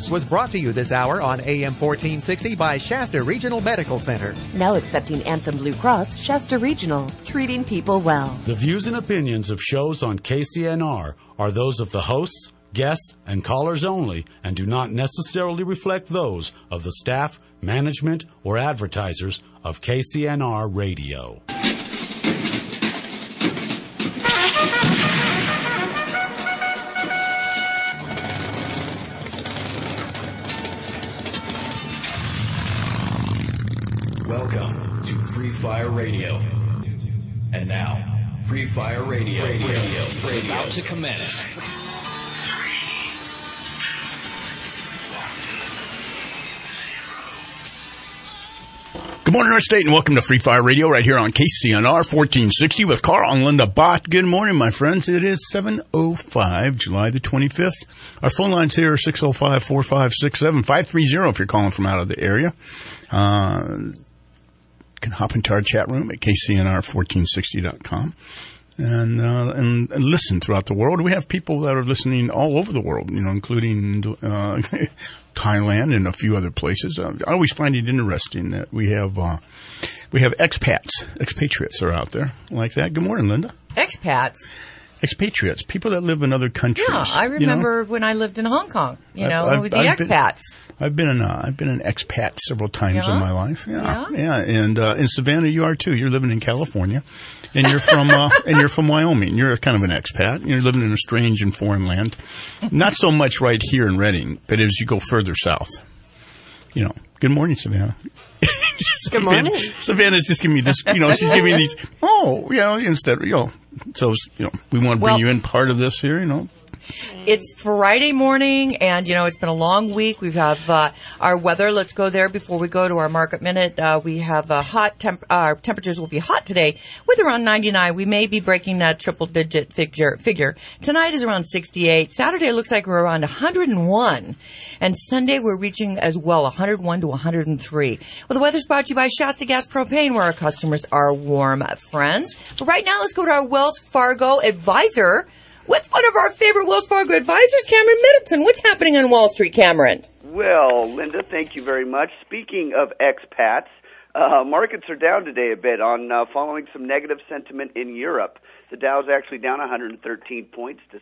News was brought to you this hour on AM 1460 by Shasta Regional Medical Center. Now accepting Anthem Blue Cross, Shasta Regional, treating people well. The views and opinions of shows on KCNR are those of the hosts, guests, and callers only and do not necessarily reflect those of the staff, management, or advertisers of KCNR Radio. Welcome to Free Fire Radio. And now, Free Fire Radio is about to commence. Good morning, North State, and welcome to Free Fire Radio right here on KCNR 1460 with Carl and Linda Bott. Good morning, my friends. It is 7:05, July the 25th. Our phone lines here are 605-4567-530 if you're calling from out of the area. You can hop into our chat room at kcnr1460.com and listen throughout the world. We have people that are listening all over the world, including Thailand and a few other places. I always find it interesting that we have expatriates are out there like that. Good morning, Linda. Expatriates, people that live in other countries. Yeah, I remember when I lived in Hong Kong, with the expats. I've been an expat several times in my life. Yeah. And in Savannah, you are too. You're living in California, and you're from Wyoming. You're kind of an expat. You're living in a strange and foreign land. Not so much right here in Redding, but as you go further south. Good morning, Savannah. Good morning. Savannah's just giving me this, she's giving me these, instead, so, we want to bring you in part of this here, It's Friday morning, and, it's been a long week. We have our weather. Let's go there before we go to our market minute. We have our temperatures will be hot today with around 99. We may be breaking that triple-digit figure. Tonight is around 68. Saturday looks like we're around 101. And Sunday we're reaching as well 101 to 103. Well, the weather's brought to you by Shasta Gas Propane, where our customers are warm friends. But right now, let's go to our Wells Fargo advisor with one of our favorite Wells Fargo advisors, Cameron Middleton. What's happening on Wall Street, Cameron? Well, Linda, thank you very much. Speaking of expats, markets are down today a bit on following some negative sentiment in Europe. The Dow's actually down 113 points to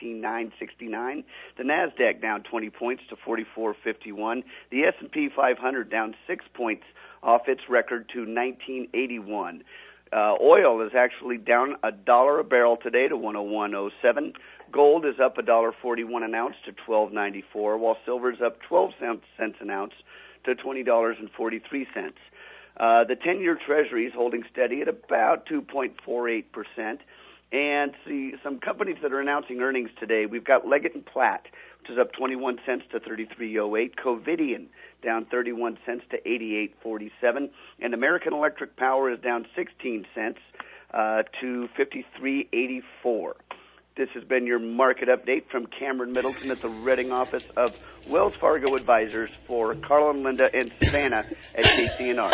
16,969. The Nasdaq down 20 points to 4451. The S&P 500 down 6 points off its record to 1981. Oil is actually down $1 a barrel today to 101.07. Gold is up $1.41 an ounce to $12.94, while silver is up 12 cents an ounce to $20.43. The 10-year Treasury is holding steady at about 2.48%. And see some companies that are announcing earnings today. We've got Leggett & Platt, which is up 21 cents to 33.08. Covidien down 31 cents to 88.47. And American Electric Power is down 16 cents to 53.84. This has been your market update from Cameron Middleton at the Redding office of Wells Fargo Advisors for Carl and Linda and Savannah at KCNR.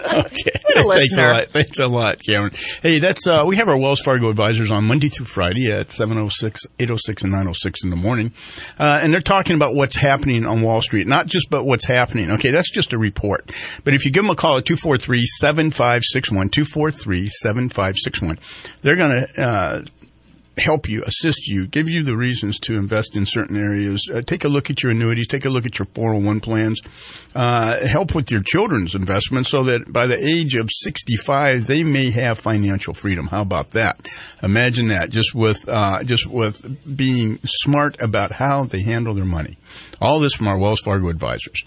Okay. Thanks a lot, Cameron. Hey, that's we have our Wells Fargo Advisors on Monday through Friday at 7:06, 8:06, and 9:06 in the morning. And they're talking about what's happening on Wall Street. Not just about what's happening. Okay, that's just a report. But if you give them a call at 243-7561, 243-7561, they're going to help you, assist you, give you the reasons to invest in certain areas. Take a look at your annuities. Take a look at your 401 plans. Help with your children's investments so that by the age of 65, they may have financial freedom. How about that? Imagine that, just with being smart about how they handle their money. All this from our Wells Fargo Advisors.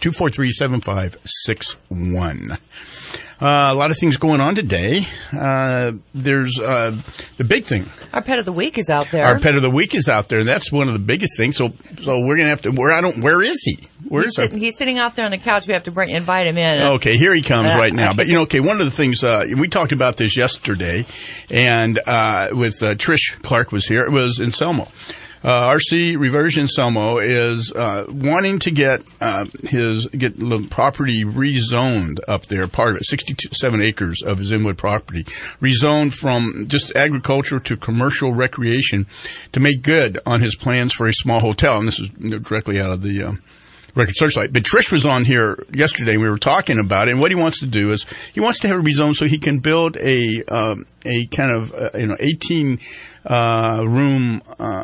243-7561. A lot of things going on today. There's the big thing. Our pet of the week is out there. Our pet of the week is out there. That's one of the biggest things. So we're gonna have to. Where is he? He's sitting out there on the couch. We have to invite him in. Okay, here he comes right now. But one of the things we talked about this yesterday, and with Trish Clark was here. It was in Selmo. RC Reversion Selmo is wanting to get the property rezoned up there, part of it, 67 acres of his Inwood property, rezoned from just agriculture to commercial recreation to make good on his plans for a small hotel. And this is directly out of the Record Searchlight. But Trish was on here yesterday. We were talking about it, and what he wants to do is he wants to have it rezoned so he can build a kind of 18 room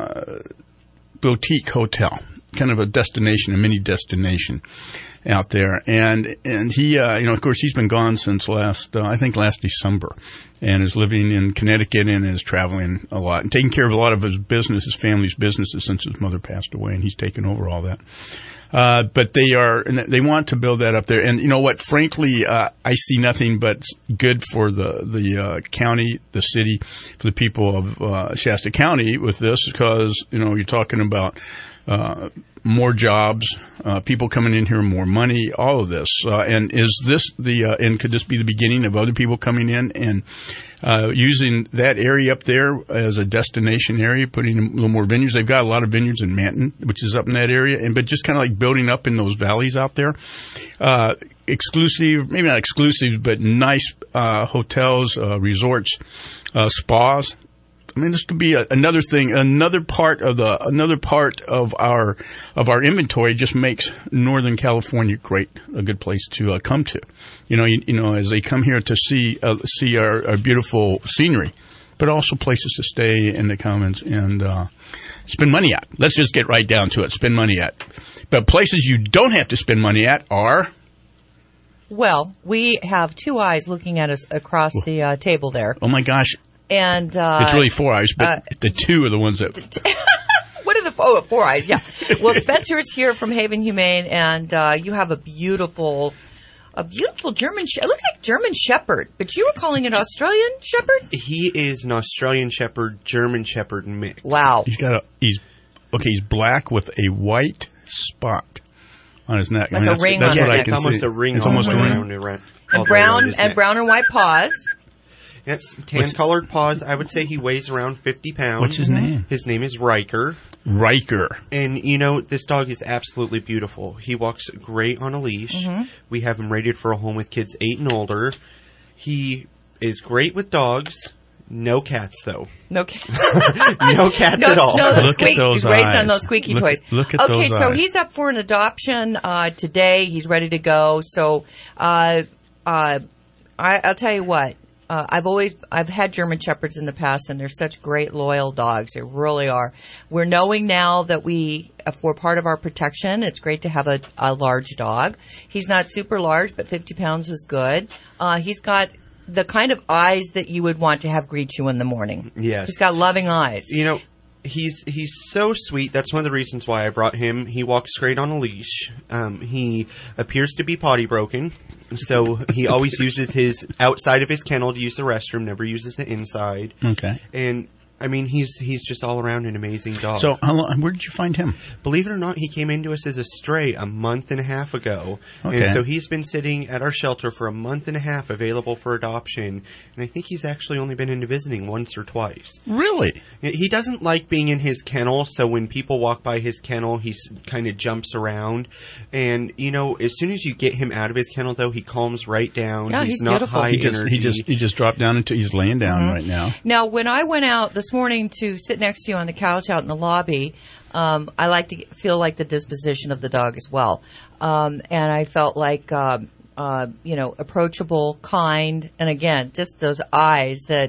boutique hotel, kind of a destination, a mini destination out there. And he of course he's been gone since last December, and is living in Connecticut and is traveling a lot and taking care of a lot of his business, his family's businesses, since his mother passed away, and he's taken over all that. But they want to build that up there. And you know what? Frankly, I see nothing but good for the county, the city, for the people of Shasta County with this, because, you're talking about more jobs, people coming in here, more money, all of this. And is this and could this be the beginning of other people coming in and using that area up there as a destination area, putting a little more vineyards? They've got a lot of vineyards in Manton, which is up in that area, but just kind of like building up in those valleys out there. Exclusive, maybe not exclusive, but nice hotels, resorts, spas. I mean, this could be another thing, another part of our inventory. Just makes Northern California a good place to come to. As they come here to see our beautiful scenery, but also places to stay and to come and spend money at. Let's just get right down to it. Spend money at. But places you don't have to spend money at are. Well, we have two eyes looking at us across the table there. Oh my gosh. And it's really four eyes, but the two are the ones that. What are the four eyes? Yeah. Well, Spencer's here from Haven Humane, and you have a beautiful German. It looks like German Shepherd, but you were calling it Australian Shepherd. He is an Australian Shepherd, German Shepherd mix. Wow. He's black with a white spot on his neck. Like a ring on his neck. It's almost a ring. It's almost a ring. And brown and white paws. Yes, tan-colored paws. I would say he weighs around 50 pounds. What's his name? His name is Riker. Riker. And, this dog is absolutely beautiful. He walks great on a leash. Mm-hmm. We have him rated for a home with kids 8 and older. He is great with dogs. No cats, though. No cats. No cats at all. No, look at those he's raised eyes. on those squeaky toys. Look at those eyes. Okay, so he's up for an adoption today. He's ready to go. So I'll tell you what. I've had German Shepherds in the past, and they're such great, loyal dogs. They really are. We're knowing now that for part of our protection, it's great to have a large dog. He's not super large, but 50 pounds is good. He's got the kind of eyes that you would want to have greet you in the morning. Yes. He's got loving eyes. He's so sweet. That's one of the reasons why I brought him. He walks straight on a leash. He appears to be potty broken, so he always uses his outside of his kennel to use the restroom, never uses the inside. Okay. And I mean, he's just all around an amazing dog. So, where did you find him? Believe it or not, he came into us as a stray a month and a half ago. Okay. And so he's been sitting at our shelter for a month and a half, available for adoption. And I think he's actually only been into visiting once or twice. Really? He doesn't like being in his kennel, so when people walk by his kennel, he kind of jumps around. And, as soon as you get him out of his kennel, though, he calms right down. Yeah, he's not beautiful. high energy. He just dropped down into, he's laying down right now. Now, when I went out this morning to sit next to you on the couch out in the lobby, I like to feel like the disposition of the dog as well. And I felt like, approachable, kind, and again, just those eyes that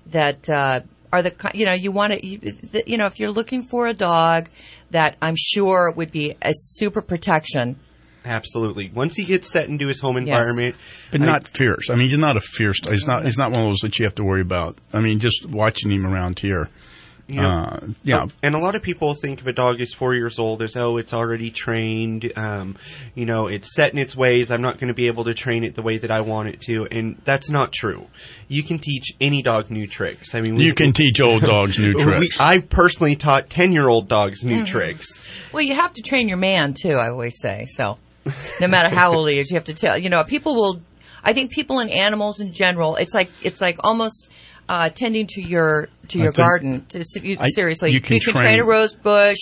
are the, you want to, if you're looking for a dog that I'm sure would be a super protection. Absolutely. Once he gets set into his home environment. Yes. But not fierce. I mean, he's not a fierce. He's not one of those that you have to worry about. I mean, just watching him around here. Yeah. And a lot of people think if a dog is 4 years old as, it's already trained, it's set in its ways, I'm not going to be able to train it the way that I want it to, and that's not true. You can teach any dog new tricks. I mean, you can teach old dogs new tricks. I've personally taught 10-year-old dogs new tricks. Well, you have to train your man, too, I always say, so no matter how old he is, you have to tell, I think people and animals in general, it's like almost tending to your garden. Seriously, you can train a rose bush.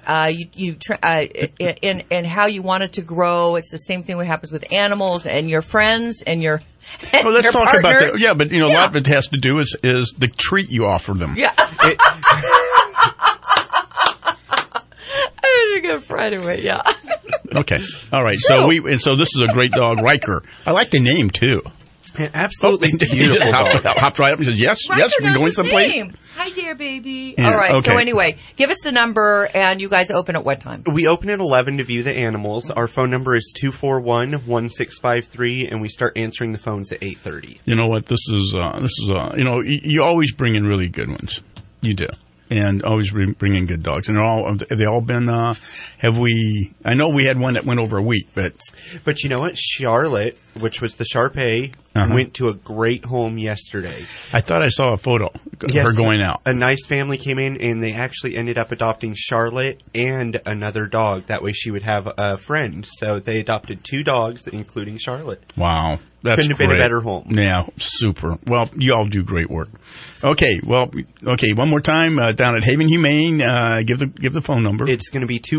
In how you want it to grow. It's the same thing that happens with animals and your friends and your. Well, let's talk partners. about that. Yeah, but a lot of it has to do is the treat you offer them. Yeah. I didn't get Friday away. Yeah. Okay. All right. True. So this is a great dog, Riker. I like the name too. Absolutely beautiful. He just hopped right up and says, yes, Riker we're going someplace. Name. Hi there, baby. Yeah, all right. okay. So anyway, give us the number, and you guys open at what time? We open at 11 to view the animals. Our phone number is 241-1653, and we start answering the phones at 8:30. You know what? This is you always bring in really good ones. You do. And always bring in good dogs. And have they all been, I know we had one that went over a week, but you know what? Charlotte, which was the Shar-Pei, went to a great home yesterday. I thought I saw a photo of her going out. A nice family came in, and they actually ended up adopting Charlotte and another dog. That way she would have a friend. So they adopted 2 dogs, including Charlotte. Wow. That's Couldn't have been a better home. Yeah, super. Well, you all do great work. Okay, one more time, down at Haven Humane, give the phone number. It's going to be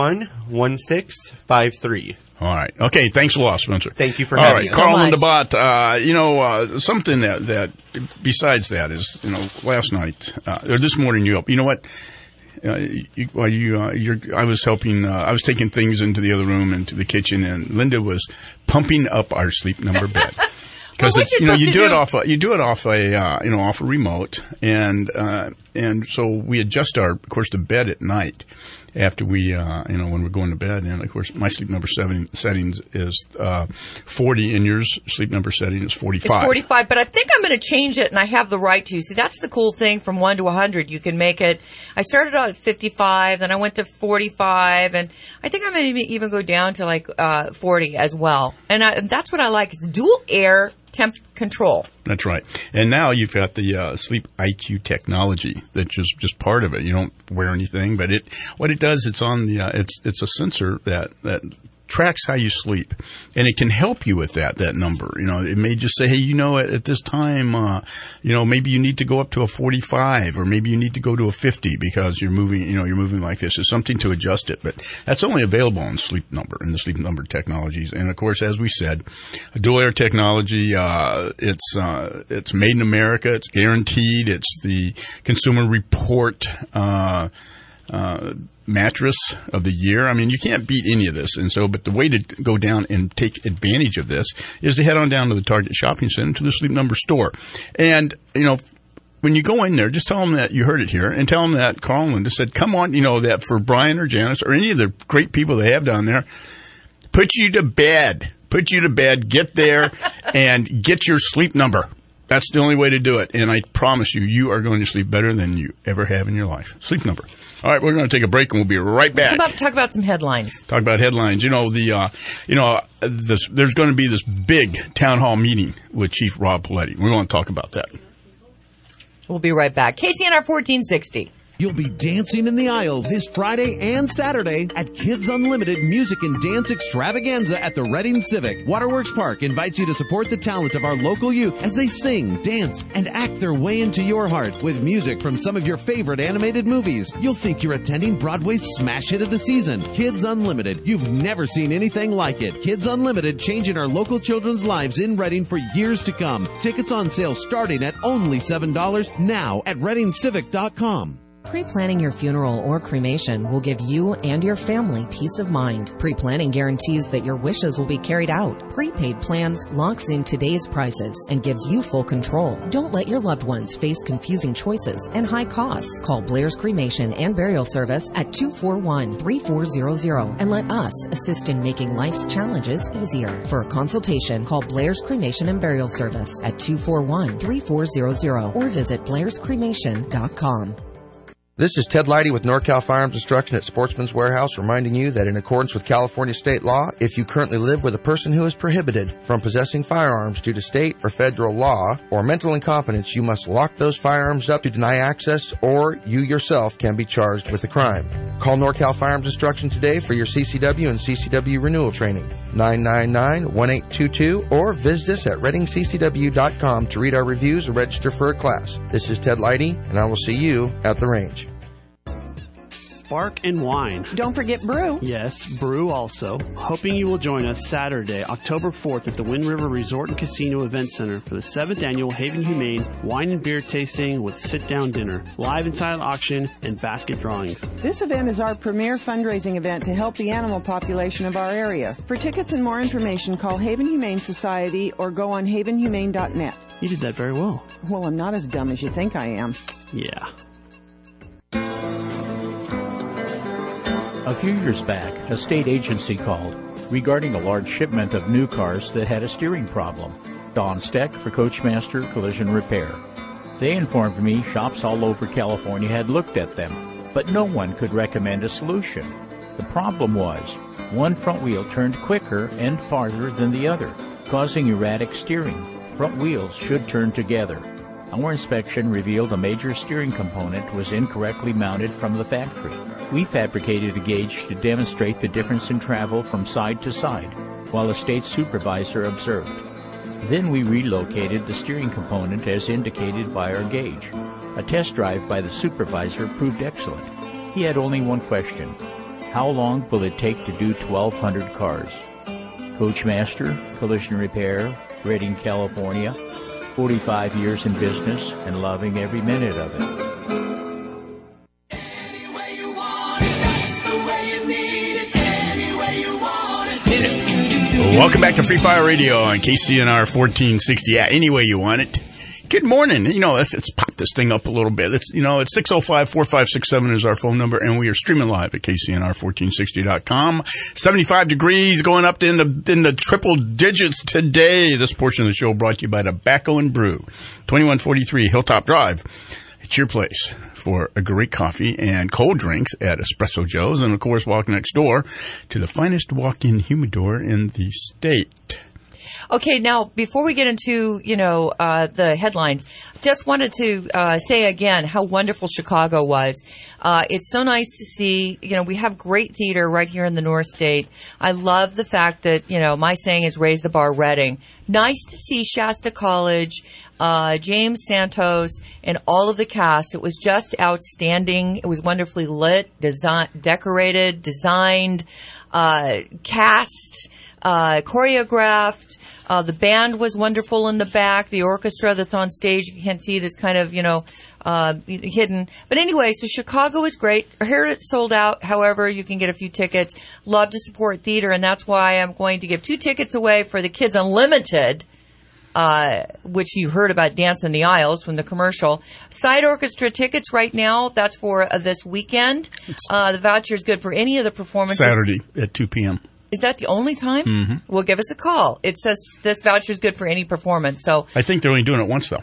241-1653. All right. Okay, thanks a lot, Spencer. Thank you for having us. All right, Carl and DeBot, something that besides that is, last night, or this morning you know what? I was helping, I was taking things into the other room, into the kitchen, and Linda was pumping up our Sleep Number bed. Because you do it off a remote, and so we adjust the bed at night after we when we're going to bed, and of course my Sleep Number settings is 40, and yours Sleep Number setting is 45. It's 45, but I think I'm going to change it, and I have the right to. See, that's the cool thing. From 1 to 100, you can make it. I started out at 55, then I went to 45, and I think I'm going to even go down to 40 as well. And that's what I like. It's dual air temp control. That's right. And now you've got the Sleep IQ technology that's just part of it. You don't wear anything, but what it does, it's on the it's a sensor that tracks how you sleep, and it can help you with that number. It may just say, hey, at this time, maybe you need to go up to a 45, or maybe you need to go to a 50 because you're moving like this. It's something to adjust it, but that's only available on Sleep Number and the Sleep Number technologies. And of course, as we said, dual air technology. It's made in America. It's guaranteed. It's the Consumer Report mattress of the year. I mean, you can't beat any of this. And so, but the way to go down and take advantage of this is to head on down to the Target Shopping Center, to the Sleep Number store. And, when you go in there, just tell them that you heard it here, and tell them that Carl and Linda said, come on, that for Brian or Janice or any of the great people they have down there, put you to bed, get there and get your Sleep Number. That's the only way to do it. And I promise you are going to sleep better than you ever have in your life. Sleep Number. All right, we're going to take a break, and we'll be right back. Talk about some headlines. Talk about headlines. There's going to be this big town hall meeting with Chief Rob Paletti. We want to talk about that. We'll be right back. KCNR 1460. You'll be dancing in the aisles this Friday and Saturday at Kids Unlimited Music and Dance Extravaganza at the Reading Civic. Waterworks Park invites you to support the talent of our local youth as they sing, dance, and act their way into your heart with music from some of your favorite animated movies. You'll think you're attending Broadway's smash hit of the season, Kids Unlimited. You've never seen anything like it. Kids Unlimited, changing our local children's lives in Reading for years to come. Tickets on sale starting at only $7 now at ReadingCivic.com. Pre-planning your funeral or cremation will give you and your family peace of mind. Pre-planning guarantees that your wishes will be carried out. Prepaid plans locks in today's prices and gives you full control. Don't let your loved ones face confusing choices and high costs. Call Blair's Cremation and Burial Service at 241-3400 and let us assist in making life's challenges easier. For a consultation, call Blair's Cremation and Burial Service at 241-3400 or visit blairscremation.com. This is Ted Leidy with NorCal Firearms Instruction at Sportsman's Warehouse, reminding you that in accordance with California state law, if you currently live with a person who is prohibited from possessing firearms due to state or federal law or mental incompetence, you must lock those firearms up to deny access, or you yourself can be charged with a crime. Call NorCal Firearms Instruction today for your CCW and CCW renewal training. 999-1822, or visit us at ReadingCCW.com to read our reviews or register for a class. This is Ted Leidy, and I will see you at the range. Spark and Wine. Don't forget Brew. Yes, Brew also. Hoping you will join us Saturday, October 4th at the Wind River Resort and Casino Event Center for the 7th Annual Haven Humane Wine and Beer Tasting with sit-down dinner, live and silent auction, and basket drawings. This event is our premier fundraising event to help the animal population of our area. For tickets and more information, call Haven Humane Society or go on havenhumane.net. You did that very well. Well, I'm not as dumb as you think I am. Yeah. A few years back, a state agency called regarding a large shipment of new cars that had a steering problem. Don Steck for Coachmaster Collision Repair. They informed me shops all over California had looked at them, but no one could recommend a solution. The problem was, one front wheel turned quicker and farther than the other, causing erratic steering. Front wheels should turn together. Our inspection revealed a major steering component was incorrectly mounted from the factory. We fabricated a gauge to demonstrate the difference in travel from side to side, while a state supervisor observed. Then we relocated the steering component as indicated by our gauge. A test drive by the supervisor proved excellent. He had only one question. How long will it take to do 1,200 cars? Coachmaster Collision Repair, Redding, California. 45 years in business and loving every minute of it. Welcome back to Free Fire Radio on KCNR 1460. Yeah, any way you want it. Good morning. Let's pop this thing up a little bit. It's 605-4567 is our phone number, and we are streaming live at KCNR1460.com. 75 degrees going up in the triple digits today. This portion of the show brought to you by Tobacco and Brew, 2143 Hilltop Drive. It's your place for a great coffee and cold drinks at Espresso Joe's, and of course, walk next door to the finest walk-in humidor in the state. Okay, now, before we get into, the headlines, just wanted to say again how wonderful Chicago was. It's so nice to see, we have great theater right here in the North State. I love the fact that, my saying is raise the bar Redding. Nice to see Shasta College, James Santos, and all of the cast. It was just outstanding. It was wonderfully lit, decorated, designed, cast, choreographed. The band was wonderful in the back. The orchestra that's on stage, you can't see it, is kind of, hidden. But anyway, so Chicago is great. Here it's sold out. However, you can get a few tickets. Love to support theater, and that's why I'm going to give 2 tickets away for the Kids Unlimited, which you heard about Dance in the Aisles from the commercial. Side orchestra tickets right now, that's for this weekend. The voucher is good for any of the performances. Saturday at 2 p.m. Is that the only time? Mm-hmm. Well, give us a call. It says this voucher is good for any performance. So I think they're only doing it once, though.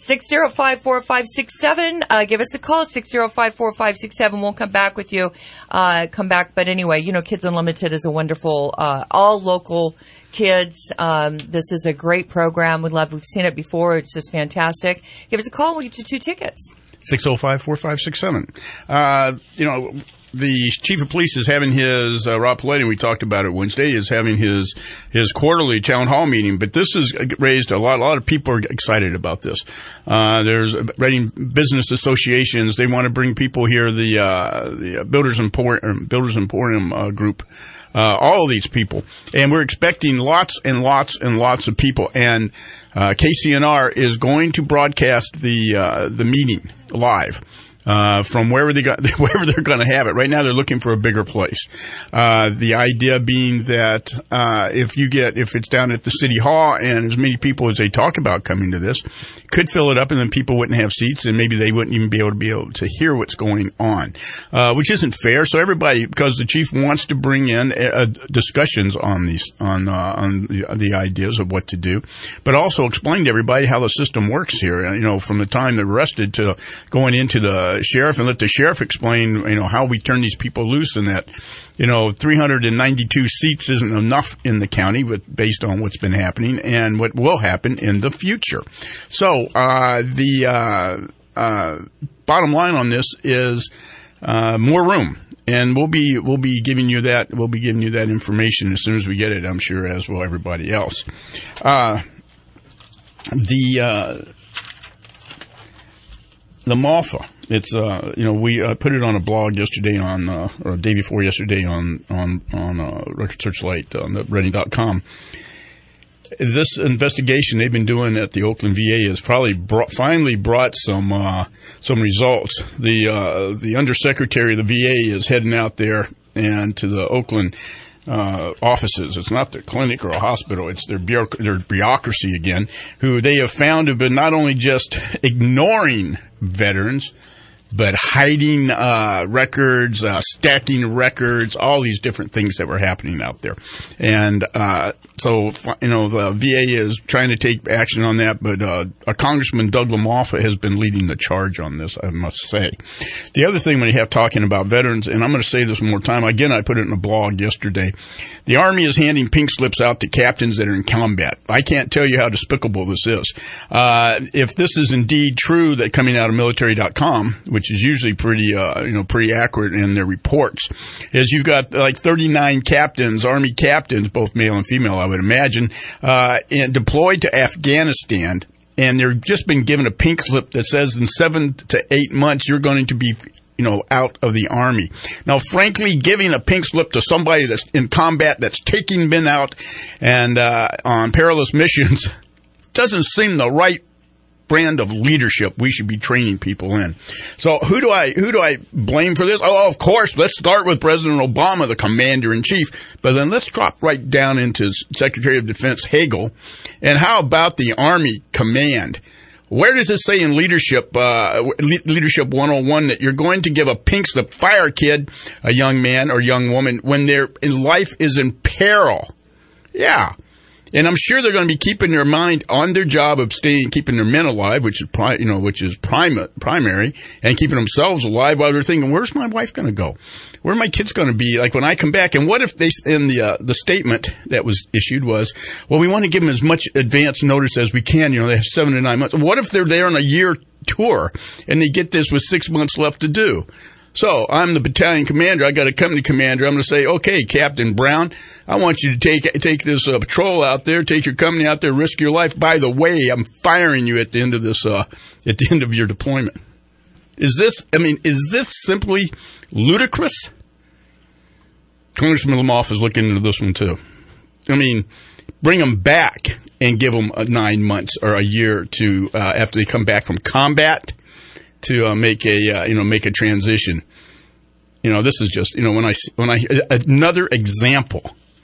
605-4567. Give us a call, 605-4567. We'll come back with you. But anyway, Kids Unlimited is a wonderful, all local kids. This is a great program. We've seen it before. It's just fantastic. Give us a call. We'll get you 2 tickets. 605-4567. The chief of police is having his, Rob Palladian, we talked about it Wednesday, is having his quarterly town hall meeting. But this has raised a lot of people are excited about this. There's Reading business associations. They want to bring people here, the Builders Emporium group. All of these people. And we're expecting lots and lots and lots of people. And KCNR is going to broadcast the meeting live. From wherever they're going to have it. Right now, they're looking for a bigger place. The idea being that if it's down at the city hall and as many people as they talk about coming to this, could fill it up, and then people wouldn't have seats, and maybe they wouldn't even be able to hear what's going on, which isn't fair. So everybody, because the chief wants to bring in discussions on these on the ideas of what to do, but also explain to everybody how the system works here. From the time they're arrested to going into the sheriff, and let the sheriff explain, how we turn these people loose, and that, 392 seats isn't enough in the county based on what's been happening and what will happen in the future. So, the bottom line on this is, more room. And we'll be giving you that information as soon as we get it, I'm sure, as will everybody else. LaMalfa. It's we put it on a blog yesterday or day before yesterday on Record Searchlight on the Reading.com. This investigation they've been doing at the Oakland VA has probably finally brought some results. The undersecretary of the VA is heading out there and to the Oakland offices. It's not their clinic or a hospital. It's their bureaucracy again, who they have found have been not only just ignoring veterans, but hiding records, stacking records, all these different things that were happening out there. And so the VA is trying to take action on that, but our Congressman Doug LaMalfa has been leading the charge on this, I must say. The other thing when you have talking about veterans, and I'm going to say this one more time, again, I put it in a blog yesterday, the Army is handing pink slips out to captains that are in combat. I can't tell you how despicable this is. If this is indeed true, that coming out of military.com, which is usually pretty accurate in their reports, is you've got like 39 captains, Army captains, both male and female, I would imagine, and deployed to Afghanistan, and they're just been given a pink slip that says in 7 to 8 months you're going to be out of the Army. Now, frankly, giving a pink slip to somebody that's in combat, that's taking men out and on perilous missions, doesn't seem the right brand of leadership we should be training people in. So who do I blame for this? Oh, of course, let's start with President Obama, the commander-in-chief, but then let's drop right down into Secretary of Defense Hagel. And how about the Army Command? Where does it say in Leadership 101 that you're going to give a pink slip, fire kid, a young man or young woman, when their life is in peril? Yeah. And I'm sure they're going to be keeping their mind on their job of keeping their men alive, which is primary, and keeping themselves alive while they're thinking, where's my wife going to go? Where are my kids going to be like when I come back? And what if in the statement that was issued was, well, we want to give them as much advance notice as we can. They have 7 to 9 months. What if they're there on a year tour and they get this with 6 months left to do? So I'm the battalion commander. I got a company commander. I'm going to say, okay, Captain Brown, I want you to take this patrol out there, take your company out there, risk your life. By the way, I'm firing you at the end of this, at the end of your deployment. Is this simply ludicrous? Congressman LaMalfa is looking into this one too. Bring them back and give them 9 months or a year to after they come back from combat, to make a transition. This is just when I another example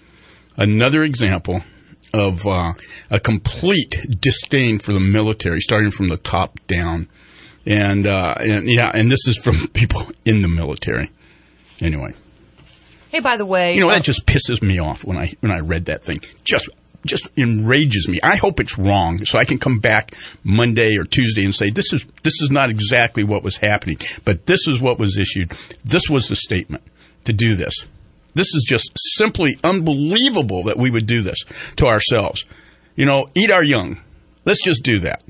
of a complete disdain for the military, starting from the top down, and this is from people in the military. Anyway. Hey, by the way, that just pisses me off when I read that thing. Just enrages me. I hope it's wrong, so I can come back Monday or Tuesday and say this is not exactly what was happening, but this is what was issued. This was the statement to do this. This is just simply unbelievable that we would do this to ourselves. Eat our young. Let's just do that.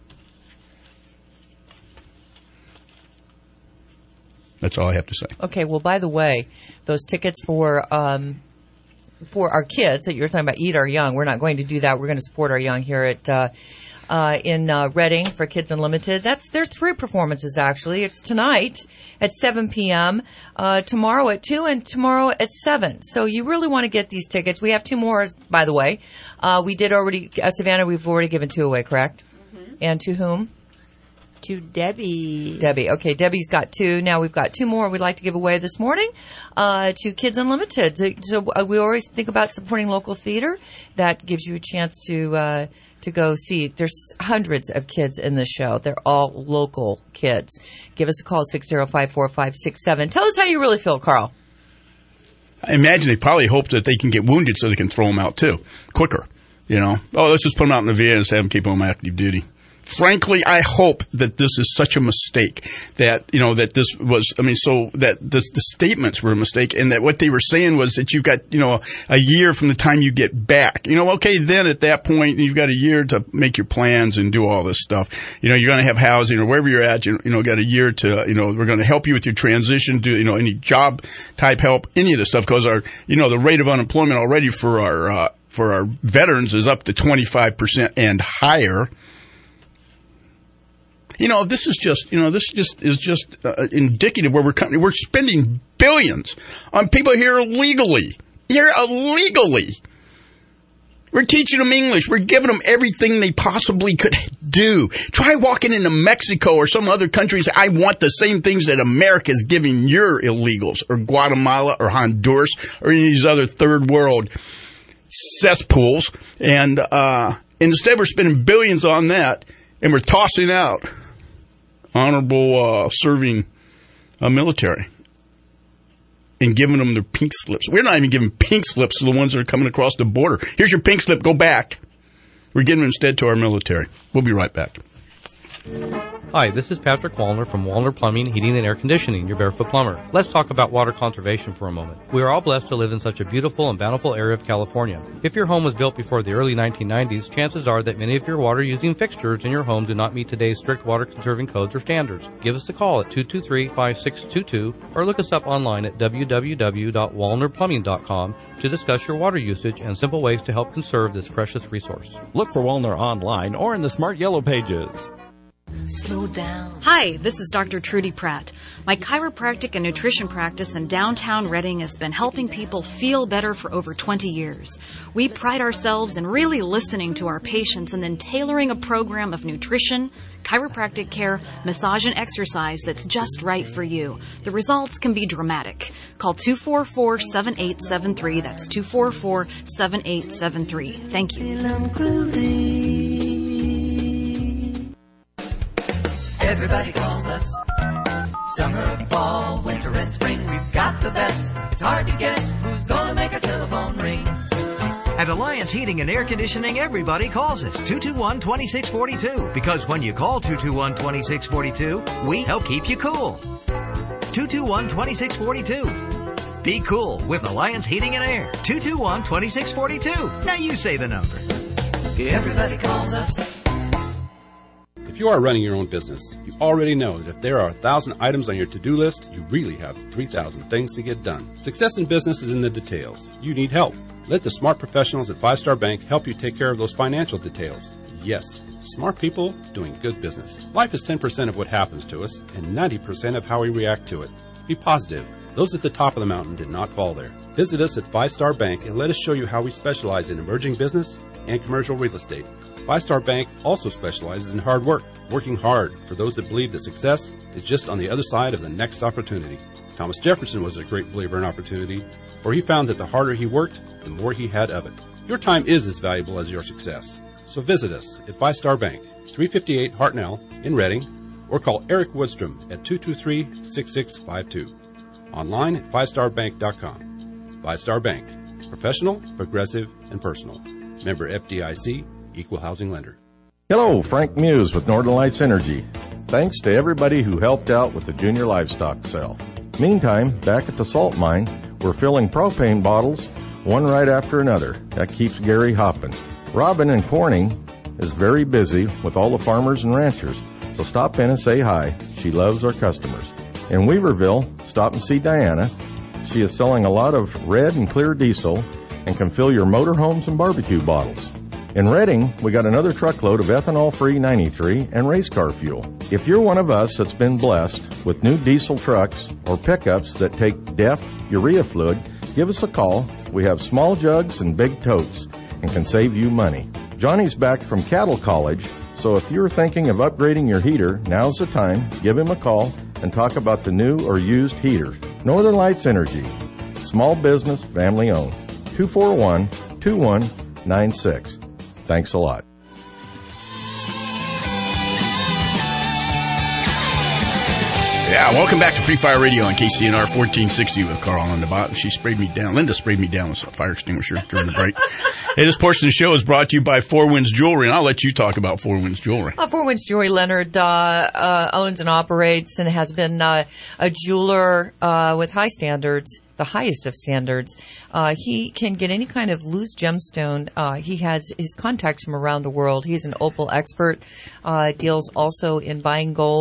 That's all I have to say. Okay. Well, by the way, those tickets for our kids that you were talking about, Eat Our Young, we're not going to do that. We're going to support our young here in Reading for Kids Unlimited. There's 3 performances, actually. It's tonight at 7 p.m., tomorrow at 2, and tomorrow at 7. So you really want to get these tickets. We have 2 more, by the way. We did already, Savannah, we've already given 2 away, correct? Mm-hmm. And to whom? To Debbie. Okay, Debbie's got 2. Now we've got 2 more we'd like to give away this morning to Kids Unlimited. So we always think about supporting local theater. That gives you a chance to go see. There's hundreds of kids in this show. They're all local kids. Give us a call, 605-4567. Tell us how you really feel, Carl. I imagine they probably hope that they can get wounded so they can throw them out, too, quicker. Let's just put them out in the VA and have them keep them on active duty. Frankly, I hope that this is such a mistake that this was. That the statements were a mistake, and that what they were saying was that you've got a year from the time you get back. Okay, then at that point you've got a year to make your plans and do all this stuff. You're going to have housing or wherever you're at. Got a year to. We're going to help you with your transition. Do any job type help? Any of this stuff, because the rate of unemployment already for our veterans is up to 25% and higher. This is just indicative where we're spending billions on people here illegally. We're teaching them English. We're giving them everything they possibly could do. Try walking into Mexico or some other countries. I want the same things that America is giving your illegals, or Guatemala or Honduras or any of these other third world cesspools. And instead we're spending billions on that, and we're tossing out honorable serving military and giving them their pink slips. We're not even giving pink slips to the ones that are coming across the border. Here's your pink slip. Go back. We're giving them instead to our military. We'll be right back. Hi, this is Patrick Wallner from Wallner Plumbing, Heating, and Air Conditioning, your barefoot plumber. Let's talk about water conservation for a moment. We are all blessed to live in such a beautiful and bountiful area of California. If your home was built before the early 1990s, chances are that many of your water-using fixtures in your home do not meet today's strict water-conserving codes or standards. Give us a call at 223-5622 or look us up online at www.wallnerplumbing.com to discuss your water usage and simple ways to help conserve this precious resource. Look for Wallner online or in the Smart Yellow Pages. Slow down. Hi, this is Dr. Trudy Pratt. My chiropractic and nutrition practice in downtown Redding has been helping people feel better for over 20 years. We pride ourselves in really listening to our patients and then tailoring a program of nutrition, chiropractic care, massage, and exercise that's just right for you. The results can be dramatic. Call 244-7873. That's 244-7873. Thank you. Everybody calls us. Summer, fall, winter, and spring. We've got the best. It's hard to guess who's gonna make our telephone ring. At Alliance Heating and Air Conditioning, everybody calls us 221-2642. Because when you call 221-2642, we help keep you cool. 221-2642. Be cool with Alliance Heating and Air. 221-2642. Now you say the number. Everybody calls us. If you are running your own business, you already know that if there are 1,000 items on your to-do list, you really have 3,000 things to get done. Success in business is in the details. You need help. Let the smart professionals at 5 Star Bank help you take care of those financial details. Yes, smart people doing good business. Life is 10% of what happens to us and 90% of how we react to it. Be positive. Those at the top of the mountain did not fall there. Visit us at 5 Star Bank and let us show you how we specialize in emerging business and commercial real estate. 5 Star Bank also specializes in hard work, working hard for those that believe that success is just on the other side of the next opportunity. Thomas Jefferson was a great believer in opportunity, for he found that the harder he worked, the more he had of it. Your time is as valuable as your success. So visit us at 5 Star Bank, 358 Hartnell in Redding, or call Eric Woodstrom at 223-6652. Online at 5starbank.com. 5 Star Bank. Professional, progressive, and personal. Member FDIC, Equal Housing Lender. Hello, Frank Muse with Northern Lights Energy. Thanks to everybody who helped out with the junior livestock sale. Meantime, back at the salt mine, we're filling propane bottles, one right after another. That keeps Gary hopping. Robin in Corning is very busy with all the farmers and ranchers, so stop in and say hi. She loves our customers. In Weaverville, stop and see Diana. She is selling a lot of red and clear diesel and can fill your motorhomes and barbecue bottles. In Redding, we got another truckload of ethanol-free 93 and race car fuel. If you're one of us that's been blessed with new diesel trucks or pickups that take DEF urea fluid, give us a call. We have small jugs and big totes and can save you money. Johnny's back from Cattle College, so if you're thinking of upgrading your heater, now's the time. Give him a call and talk about the new or used heater. Northern Lights Energy. Small business, family owned. 241-2196. Thanks a lot. Yeah, welcome back to Free Fire Radio on KCNR 1460 with Carl on the bottom. She sprayed me down. Linda sprayed me down with a fire extinguisher during the break. Hey, this portion of the show is brought to you by Four Winds Jewelry, and I'll let you talk about Four Winds Jewelry. Four Winds Jewelry, Leonard owns and operates and has been a jeweler with high standards. The highest of standards. He can get any kind of loose gemstone. He has his contacts from around the world. He's an opal expert. Deals also in buying gold,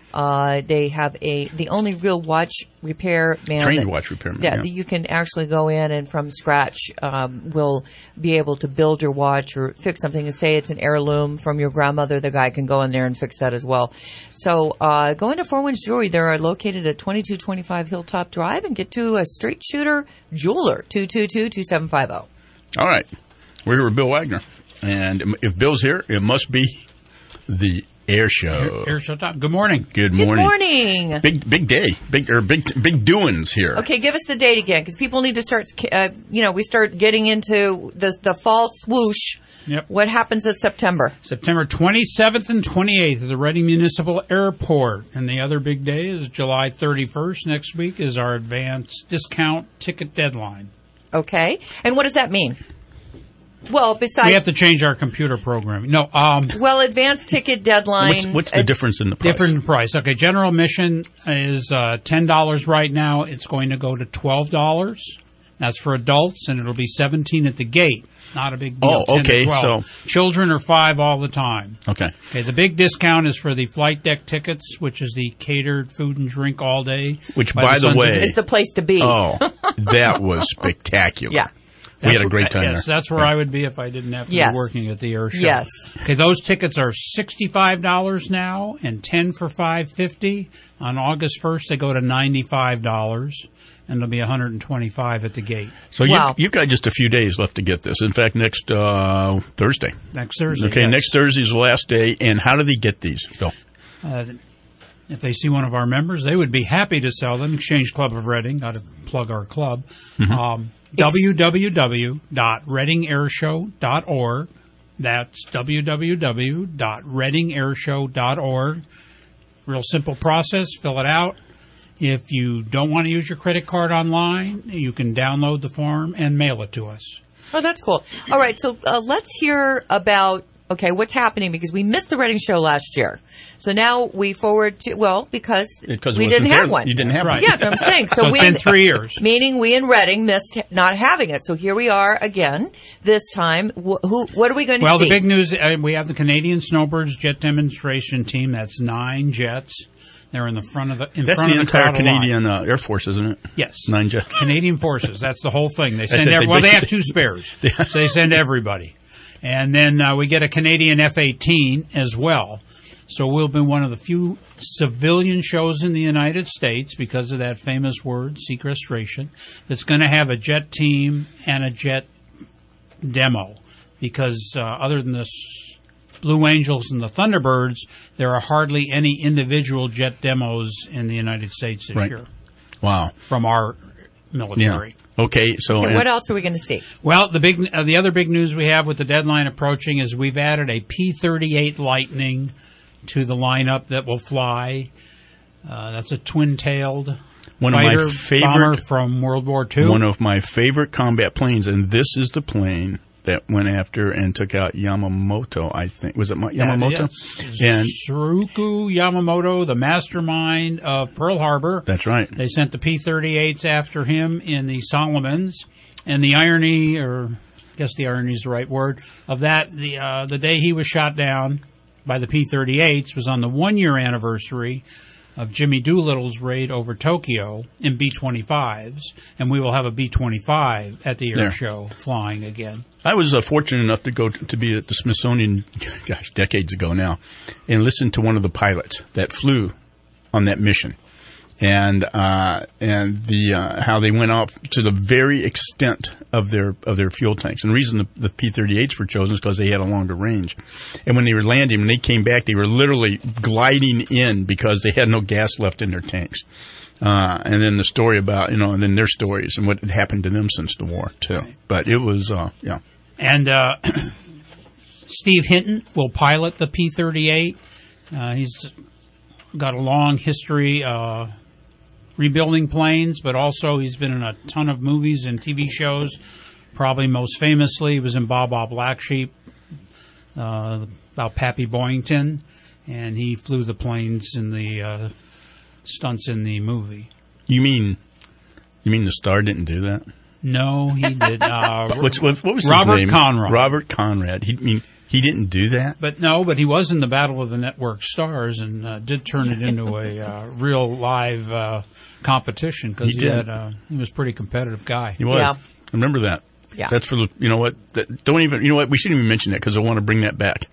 They have the only real watch repair man. Trained watch repairman. Yeah, you can actually go in and from scratch will be able to build your watch or fix something. And say it's an heirloom from your grandmother, the guy can go in there and fix that as well. So go into Four Winds Jewelry. They're located at 2225 Hilltop Drive, and get to a Straight Shooter Jeweler, 222-2750. All right. We're here with Bill Wagner. And if Bill's here, it must be the Air Show. Air Show time. Good morning. Good morning. Good morning. Big day. Big doings here. Okay, give us the date again, because people need to start. We start getting into the fall swoosh. Yep. What happens in September? September 27th and 28th at the Reading Municipal Airport, and the other big day is July 31st. Next week is our advance discount ticket deadline. Okay, and what does that mean? Well, besides... We have to change our computer programming. No, well, advanced ticket deadline... What's the difference in the price? Different price. Okay, general admission is $10 right now. It's going to go to $12. That's for adults, and it'll be $17 at the gate. Not a big deal. Oh, okay. 10 to 12. So children are $5 all the time. Okay. Okay, the big discount is for the flight deck tickets, which is the catered food and drink all day. Which, by the way... It's the place to be. Oh, that was spectacular. Yeah. We had a great time there. Yes, that's where I would be if I didn't have to be working at the Air Show. Yes. Okay, those tickets are $65 now and 10 for $5.50. On August 1st, they go to $95, and there'll be $125 at the gate. So you've got just a few days left to get this. In fact, next Thursday. Next Thursday. Okay, yes. Next Thursday is the last day. And how do they get these? Go. If they see one of our members, they would be happy to sell them. Exchange Club of Reading. Got to plug our club. Mm-hmm. www.readingairshow.org. That's www.readingairshow.org. Real simple process. Fill it out. If you don't want to use your credit card online, you can download the form and mail it to us. Oh, that's cool. All right, so let's hear about, what's happening, because we missed the Reading show last year. So now we forward to, because we didn't have one. You didn't have one. Yeah, that's what I'm saying. So it's been 3 years. Meaning we in Reading missed not having it. So here we are again, this time. What are we going to see? Well, the big news, we have the Canadian Snowbirds Jet Demonstration Team. That's 9 jets. They're in the front of the That's the entire Canadian Air Force, isn't it? Yes. 9 jets. Canadian Forces. That's the whole thing. They send they have 2 spares. So they send everybody. And then we get a Canadian F-18 as well. So we'll be one of the few civilian shows in the United States, because of that famous word, sequestration, that's going to have a jet team and a jet demo. Because other than the Blue Angels and the Thunderbirds, there are hardly any individual jet demos in the United States this year. Wow. From our military. Yeah. Okay, so what else are we going to see? Well, the other big news we have with the deadline approaching is we've added a P-38 Lightning to the lineup that will fly. That's a twin-tailed fighter bomber from World War II. One of my favorite combat planes, and this is the plane that went after and took out Yamamoto, I think. Was it Yamamoto? And Tsuruku Yamamoto, the mastermind of Pearl Harbor. That's right. They sent the P-38s after him in the Solomons. And the irony, or I guess the irony is the right word, of that, the day he was shot down by the P-38s was on the 1-year anniversary of Jimmy Doolittle's raid over Tokyo in B-25s, and we will have a B-25 at the Air Show flying again. I was fortunate enough to go to be at the Smithsonian, decades ago now, and listen to one of the pilots that flew on that mission, and how they went off to the very extent of their fuel tanks. And the reason the P-38s were chosen is because they had a longer range. And when they were landing, when they came back, they were literally gliding in because they had no gas left in their tanks. And then the story about, and then their stories and what had happened to them since the war, too. But it was, And Steve Hinton will pilot the P-38. He's got a long history rebuilding planes, but also he's been in a ton of movies and TV shows. Probably most famously, he was in Baa Baa Black Sheep, about Pappy Boyington, and he flew the planes in the stunts in the movie. You mean the star didn't do that? No, he did. What was his Robert name? Conrad. Robert Conrad. He didn't do that? But he was in the Battle of the Network Stars and did turn it into a real live competition because he was a pretty competitive guy. He was. Yeah. I remember that. Yeah. That's for you know what? We shouldn't even mention that because I want to bring that back.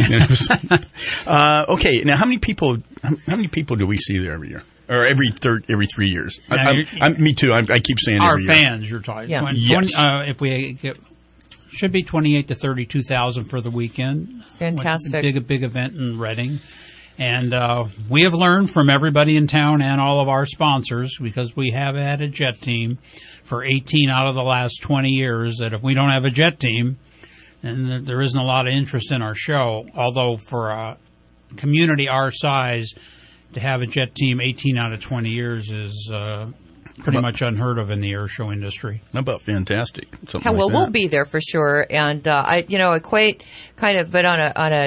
Okay. Now, how many people do we see there every year? Or every 3 years? Me too. I keep saying our every year. fans, you're talking. Yeah. Yes. If we get, should be 28 to 32,000 for the weekend. Fantastic. Big event in Reading. And we have learned from everybody in town and all of our sponsors, because we have had a jet team for 18 out of the last 20 years, that if we don't have a jet team, then there isn't a lot of interest in our show. Although for a community our size, to have a jet team 18 out of 20 years is pretty much unheard of in the air show industry. How about fantastic? We'll be there for sure, and I equate kind of, but on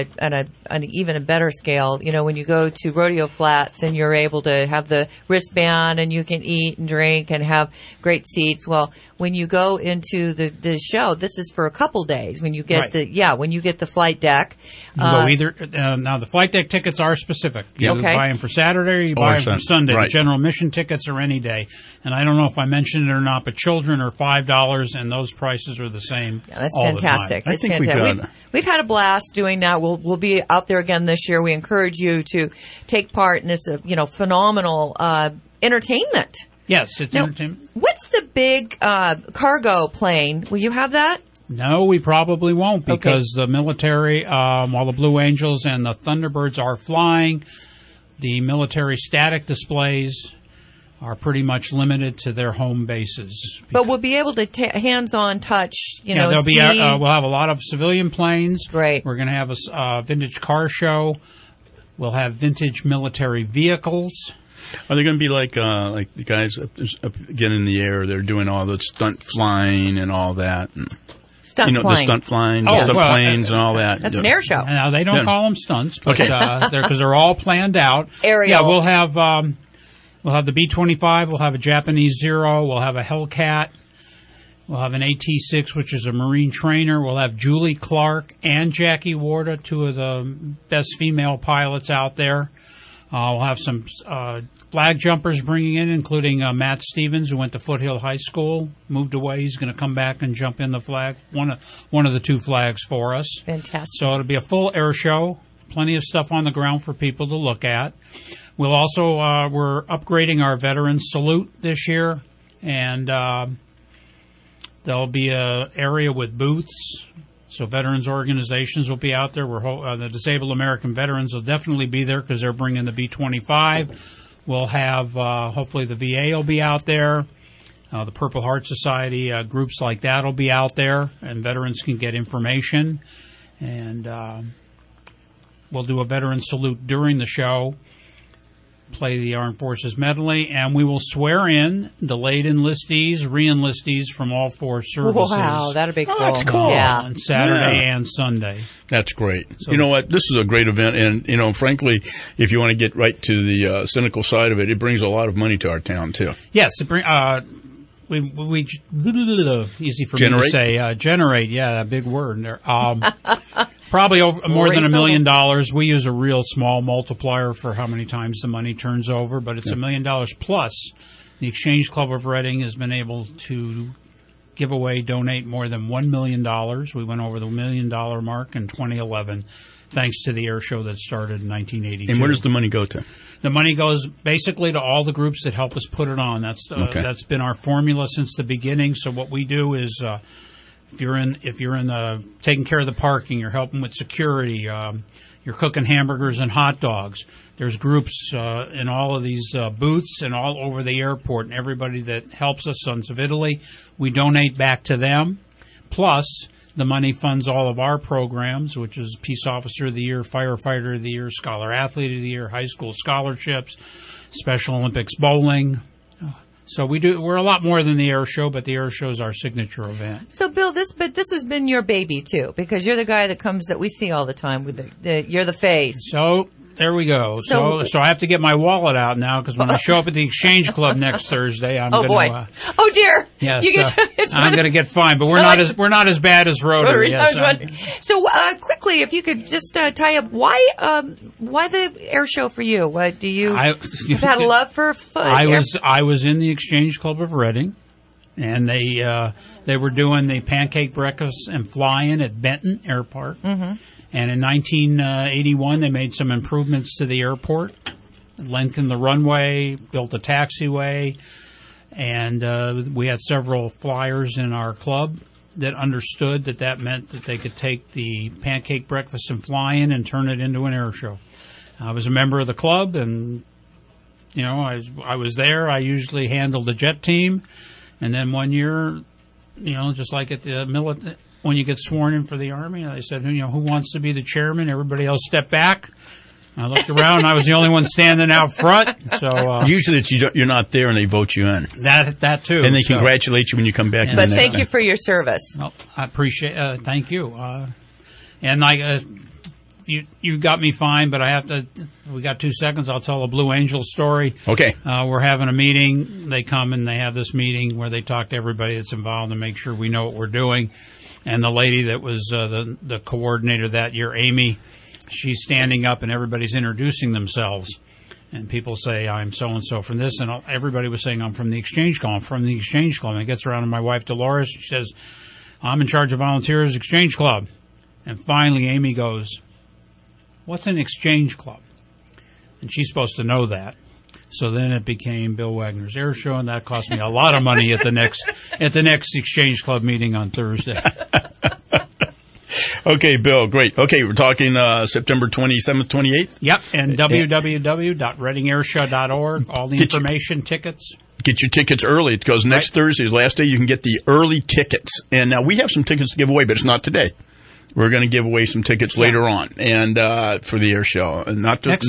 an even a better scale. When you go to Rodeo Flats and you're able to have the wristband and you can eat and drink and have great seats. Well, when you go into the show, this is for a couple days. When you get when you get the flight deck, you go either now the flight deck tickets are specific. You buy them for Saturday, or you buy them for Sunday. Right. The general admission tickets are any day. And I don't know if I mentioned it or not, but children are $5, and those prices are the same. Yeah, that's fantastic. I think we've had a blast doing that. We'll be out there again this year. We encourage you to take part in this, phenomenal entertainment. Yes, it's entertainment. What's the big cargo plane? Will you have that? No, we probably won't, because the military, while the Blue Angels and the Thunderbirds are flying, the military static displays are pretty much limited to their home bases. But we'll be able to hands-on touch, there'll be we'll have a lot of civilian planes. Right. We're going to have a vintage car show. We'll have vintage military vehicles. Are they going to be like the guys up again in the air? They're doing all the stunt flying and all that. And, flying. The stunt flying, stunt planes and all that. That's an air show. Now, they don't call them stunts, but because they're all planned out. Aerial. Yeah, we'll have the B-25. We'll have a Japanese Zero. We'll have a Hellcat. We'll have an AT-6, which is a Marine trainer. We'll have Julie Clark and Jackie Warda, two of the best female pilots out there. We'll have some flag jumpers bringing in, including Matt Stevens, who went to Foothill High School, moved away. He's going to come back and jump in the flag, one of the two flags for us. Fantastic. So it'll be a full air show, plenty of stuff on the ground for people to look at. We'll also, we're upgrading our Veterans Salute this year, and there'll be an area with booths. So veterans organizations will be out there. The Disabled American Veterans will definitely be there because they're bringing the B-25. We'll have, hopefully the VA will be out there. The Purple Heart Society, groups like that will be out there, and veterans can get information. And we'll do a veteran salute during the show, play the Armed Forces medley, and we will swear in delayed enlistees, re-enlistees from all four services. Wow, that'll be cool. That's cool. Yeah. On Saturday and Sunday. That's great. So, you know what? This is a great event, and, frankly, if you want to get right to the cynical side of it, it brings a lot of money to our town, too. Yes, we easy for me to say. Generate, a big word there. Probably more than $1 million. We use a real small multiplier for how many times the money turns over, but it's $1 million plus. The Exchange Club of Reading has been able to donate more than $1 million. We went over the $1 million mark in 2011, thanks to the air show that started in 1982. And where does the money go to? The money goes basically to all the groups that help us put it on. That's been our formula since the beginning. So what we do is, if you're in the taking care of the parking, you're helping with security, you're cooking hamburgers and hot dogs. There's groups in all of these booths and all over the airport, and everybody that helps us, Sons of Italy, we donate back to them. Plus, the money funds all of our programs, which is Peace Officer of the Year, Firefighter of the Year, Scholar Athlete of the Year, high school scholarships, Special Olympics bowling. So we're a lot more than the air show, but the air show is our signature event. So, Bill, this has been your baby too, because you're the guy that we see all the time. You're the face. So there we go. So I have to get my wallet out now because when I show up at the Exchange Club next Thursday, I'm going to. Oh dear. Yes, I'm going to get fined, but we're not as bad as Rotary. Yes, so quickly, if you could just tie up why the air show for you? What do you've had a love for? I was in the Exchange Club of Reading, and they were doing the pancake breakfast and fly-in at Benton Airport. Mm-hmm. And in 1981, they made some improvements to the airport, lengthened the runway, built a taxiway, and we had several flyers in our club that understood that meant that they could take the pancake breakfast and fly-in and turn it into an air show. I was a member of the club, and I was there. I usually handled the jet team, and then one year, just like at the military. When you get sworn in for the Army, they said, who wants to be the chairman? Everybody else stepped back. I looked around, and I was the only one standing out front. So usually it's you're not there, and they vote you in. That too. And they congratulate you when you come back. But thank you for your service. Well, I appreciate. Thank you. And you got me fine, but I have to. We got 2 seconds. I'll tell a Blue Angel story. Okay. We're having a meeting. They come and they have this meeting where they talk to everybody that's involved and make sure we know what we're doing. And the lady that was the coordinator that year, Amy, she's standing up and everybody's introducing themselves. And people say, I'm so-and-so from this. And everybody was saying, I'm from the Exchange Club. I'm from the Exchange Club. And it gets around to my wife, Dolores. She says, I'm in charge of volunteers, Exchange Club. And finally, Amy goes, what's an Exchange Club? And she's supposed to know that. So then it became Bill Wagner's Air Show, and that cost me a lot of money at the next Exchange Club meeting on Thursday. Okay, Bill, great. Okay, we're talking September 27th, 28th? Yep, and www.readingairshow.org, all the information, tickets. Get your tickets early, because next Thursday, last day, you can get the early tickets. And now we have some tickets to give away, but it's not today. We're going to give away some tickets later on, and for the air show, and not the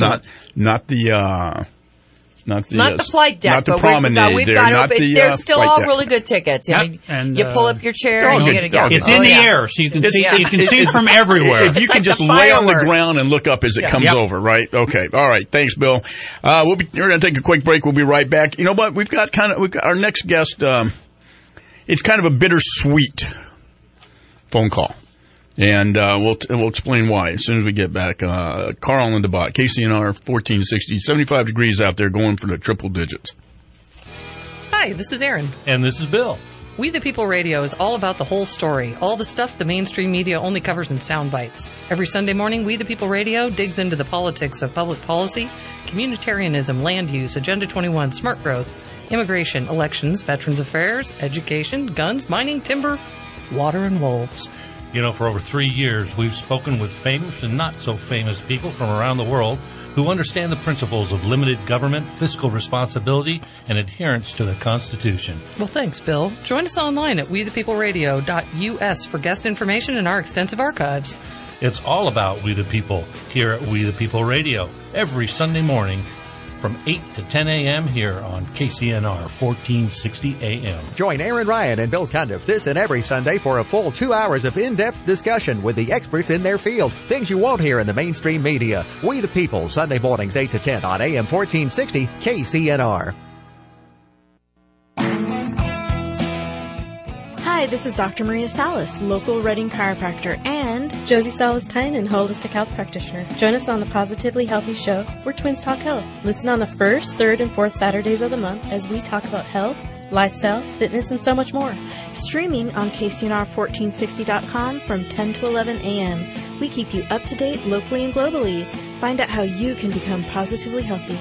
flight deck, not the promenade. We've got they're still all deck. Really good tickets. Yep. I mean, and, you pull up your chair and you get a gap. It's in the air, so you can see. You can see from everywhere. If you can just lay on the ground and look up as it comes over, right? Okay, all right. Thanks, Bill. We're going to take a quick break. We'll be right back. You know what? We've got our next guest. It's kind of a bittersweet phone call. And we'll explain why as soon as we get back. Carl and DeBot, KCNR 1460, 75 degrees out there going for the triple digits. Hi, this is Aaron. And this is Bill. We the People Radio is all about the whole story, all the stuff the mainstream media only covers in sound bites. Every Sunday morning, We the People Radio digs into the politics of public policy, communitarianism, land use, Agenda 21, smart growth, immigration, elections, veterans affairs, education, guns, mining, timber, water, and wolves. You know, for over 3 years, we've spoken with famous and not so famous people from around the world who understand the principles of limited government, fiscal responsibility, and adherence to the Constitution. Well, thanks, Bill. Join us online at wethepeopleradio.us for guest information and our extensive archives. It's all about We the People here at We the People Radio every Sunday morning from 8 to 10 a.m. here on KCNR 1460 a.m. Join Aaron Ryan and Bill Cundiff this and every Sunday for a full 2 hours of in-depth discussion with the experts in their field. Things you won't hear in the mainstream media. We the People, Sunday mornings 8 to 10 on AM 1460 KCNR. Hi, this is Dr. Maria Salas, local Reading chiropractor, and Josie Salas-Tynan, holistic health practitioner. Join us on the Positively Healthy Show, where twins talk health. Listen on the first, third, and fourth Saturdays of the month as we talk about health, lifestyle, fitness, and so much more. Streaming on KCNR1460.com from 10 to 11 a.m. We keep you up to date locally and globally. Find out how you can become positively healthy.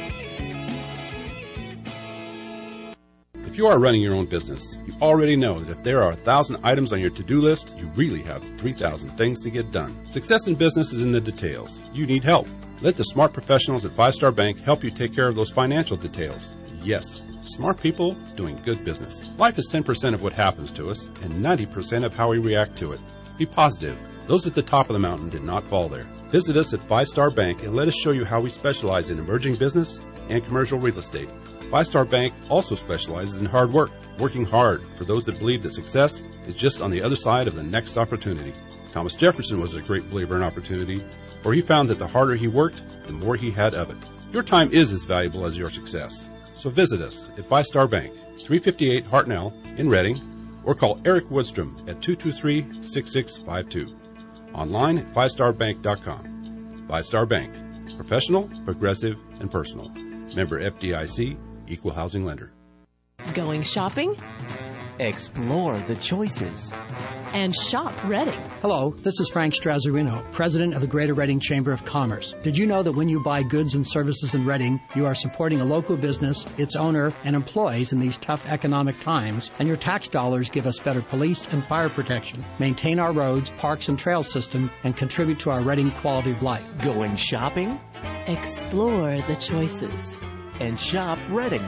If you are running your own business, you already know that if there are 1,000 items on your to-do list, you really have 3,000 things to get done. Success in business is in the details. You need help. Let the smart professionals at 5 Star Bank help you take care of those financial details. Yes, smart people doing good business. Life is 10% of what happens to us and 90% of how we react to it. Be positive. Those at the top of the mountain did not fall there. Visit us at 5 Star Bank and let us show you how we specialize in emerging business and commercial real estate. 5 Star Bank also specializes in hard work, working hard for those that believe that success is just on the other side of the next opportunity. Thomas Jefferson was a great believer in opportunity, for he found that the harder he worked, the more he had of it. Your time is as valuable as your success. So visit us at 5 Star Bank, 358 Hartnell in Reading, or call Eric Woodstrom at 223-6652. Online at 5starbank.com. 5 Star Bank. Professional, progressive, and personal. Member FDIC, Equal Housing Lender. Going shopping? Explore the choices. And shop Reading. Hello, this is Frank Strazzarino, President of the Greater Reading Chamber of Commerce. Did you know that when you buy goods and services in Reading, you are supporting a local business, its owner, and employees in these tough economic times, and your tax dollars give us better police and fire protection, maintain our roads, parks, and trail system, and contribute to our Reading quality of life. Going shopping? Explore the choices. And shop Reading.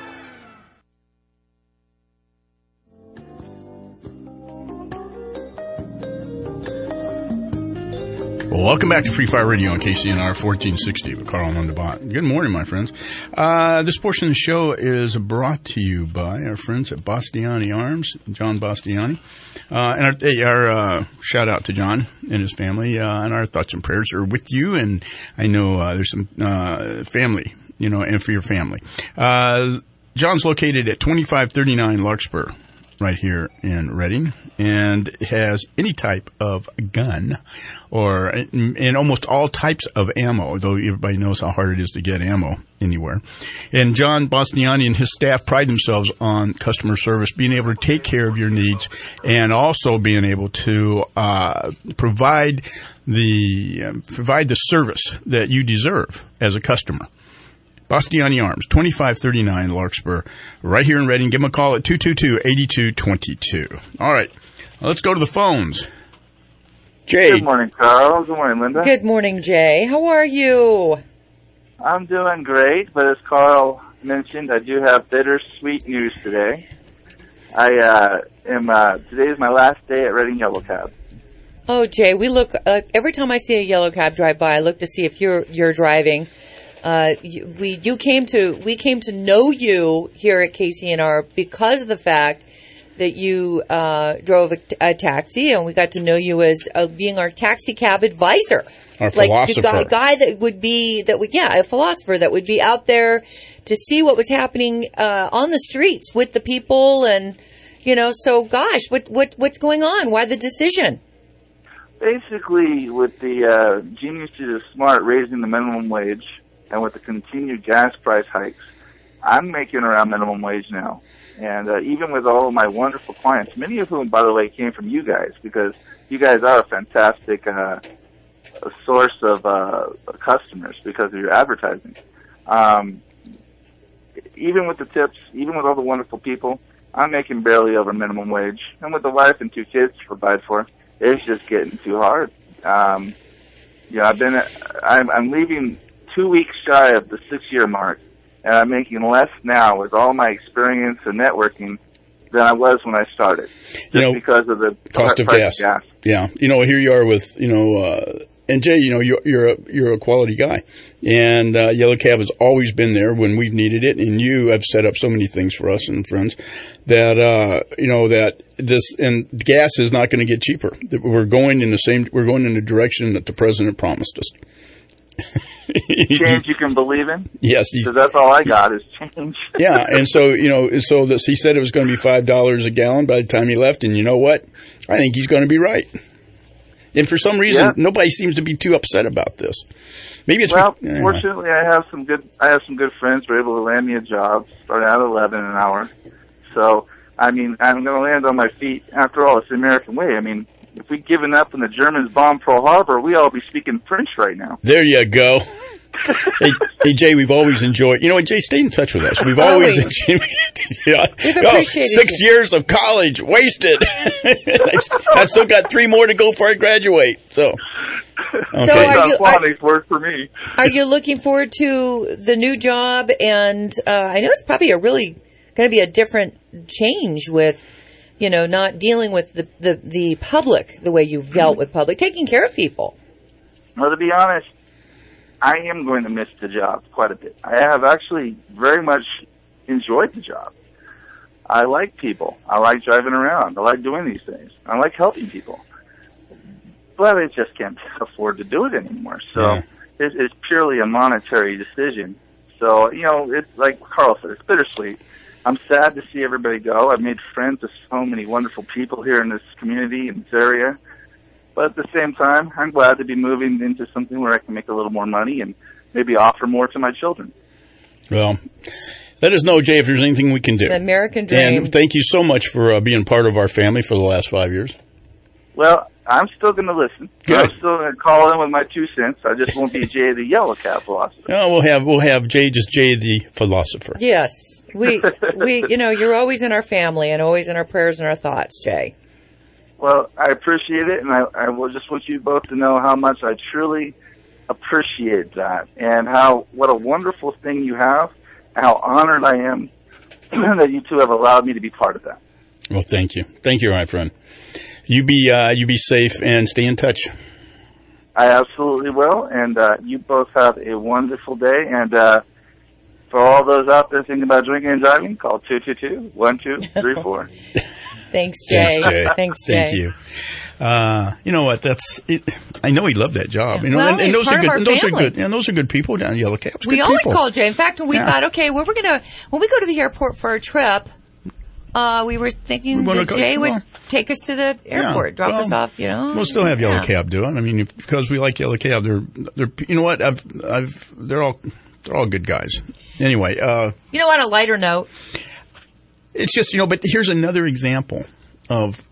Well, welcome back to Free Fire Radio on KCNR 1460 with Carl Mundabot. Good morning, my friends. This portion of the show is brought to you by our friends at Bastiani Arms, John Bastiani. And our shout out to John and his family, and our thoughts and prayers are with you. And I know there's some family, and for your family. John's located at 2539 Larkspur, right here in Reading, and has any type of gun and almost all types of ammo, though everybody knows how hard it is to get ammo anywhere. And John Bastiani and his staff pride themselves on customer service, being able to take care of your needs and also being able to provide the service that you deserve as a customer. Bastiani Arms, 2539 Larkspur, right here in Reading. Give them a call at 222-8222. All right, let's go to the phones. Jay. Good morning, Carl. Good morning, Linda. Good morning, Jay. How are you? I'm doing great, but as Carl mentioned, I do have bittersweet news today. Today is my last day at Reading Yellow Cab. Oh, Jay, we look every time I see a yellow cab drive by, I look to see if you're driving. We came to know you here at KCNR because of the fact that you drove a taxi, and we got to know you as being our taxi cab advisor, our philosopher, a guy a philosopher that would be out there to see what was happening on the streets with the people, and So, gosh, what's going on? Why the decision? Basically, with the Genius to the Smart raising the minimum wage, and with the continued gas price hikes, I'm making around minimum wage now. And even with all of my wonderful clients, many of whom, by the way, came from you guys, because you guys are a fantastic source of customers because of your advertising. Even with the tips, even with all the wonderful people, I'm making barely over minimum wage. And with the wife and 2 kids to provide for, it's just getting too hard. I'm leaving 2 weeks shy of the 6-year mark, and I'm making less now with all my experience and networking than I was when I started, because of the cost of gas. Yeah, here you are with and Jay, you're a quality guy, and Yellow Cab has always been there when we've needed it, and you have set up so many things for us and friends that that this and gas is not going to get cheaper. We're going in the direction that the president promised us. Change you can believe in? Yes. Because that's all I got is change. Yeah, and so, he said it was going to be $5 a gallon by the time he left, and you know what? I think he's going to be right. And for some reason, nobody seems to be too upset about this. Maybe it's... fortunately, I have some good friends who are able to land me a job, starting out at 11 an hour. So, I'm going to land on my feet. After all, it's the American way. If we'd given up when the Germans bombed Pearl Harbor, we'd all be speaking French right now. There you go. Hey, Jay, we've always enjoyed... Jay, stay in touch with us. We've always enjoyed... We've appreciated 6 years of college wasted. I've still got 3 more to go before I graduate. So work for me. Are you looking forward to the new job? And I know it's probably going to be a different change with... not dealing with the public the way you've dealt with public, taking care of people. Well, to be honest, I am going to miss the job quite a bit. I have actually very much enjoyed the job. I like people. I like driving around. I like doing these things. I like helping people. but I just can't afford to do it anymore. So it's purely a monetary decision. So, it's like Carl said, it's bittersweet. I'm sad to see everybody go. I've made friends with so many wonderful people here in this community, in this area. But at the same time, I'm glad to be moving into something where I can make a little more money and maybe offer more to my children. Well, let us know, Jay, if there's anything we can do. The American dream. And thank you so much for being part of our family for the last 5 years. Well, I'm still going to listen. Good. I'm still going to call in with my 2 cents. I just won't be Jay the Yellow Cab philosopher. No, we'll have Jay the philosopher. Yes. We you're always in our family and always in our prayers and our thoughts, Jay. Well, I appreciate it, and I will just want you both to know how much I truly appreciate that, and what a wonderful thing you have, and how honored I am that you two have allowed me to be part of that. Well, thank you. Thank you, my friend. You be safe and stay in touch. I absolutely will, and you both have a wonderful day, and for all those out there thinking about drinking and driving, call 222-1234. Thanks, Jay. Thanks, Jay. Thank you. You know what? That's it. I know he loved that job. Yeah. Well, and those are good. And those are good. And those are good people down in Yellow Cabs. We always call Jay. In fact, when we thought, okay, when we go to the airport for a trip, we were thinking that Jay would take us to the airport, drop us off. We'll still have Yellow Cab do it. I mean, because we like Yellow Cab, they're you know what? They're all good guys. Anyway, on a lighter note. It's just, but here's another example of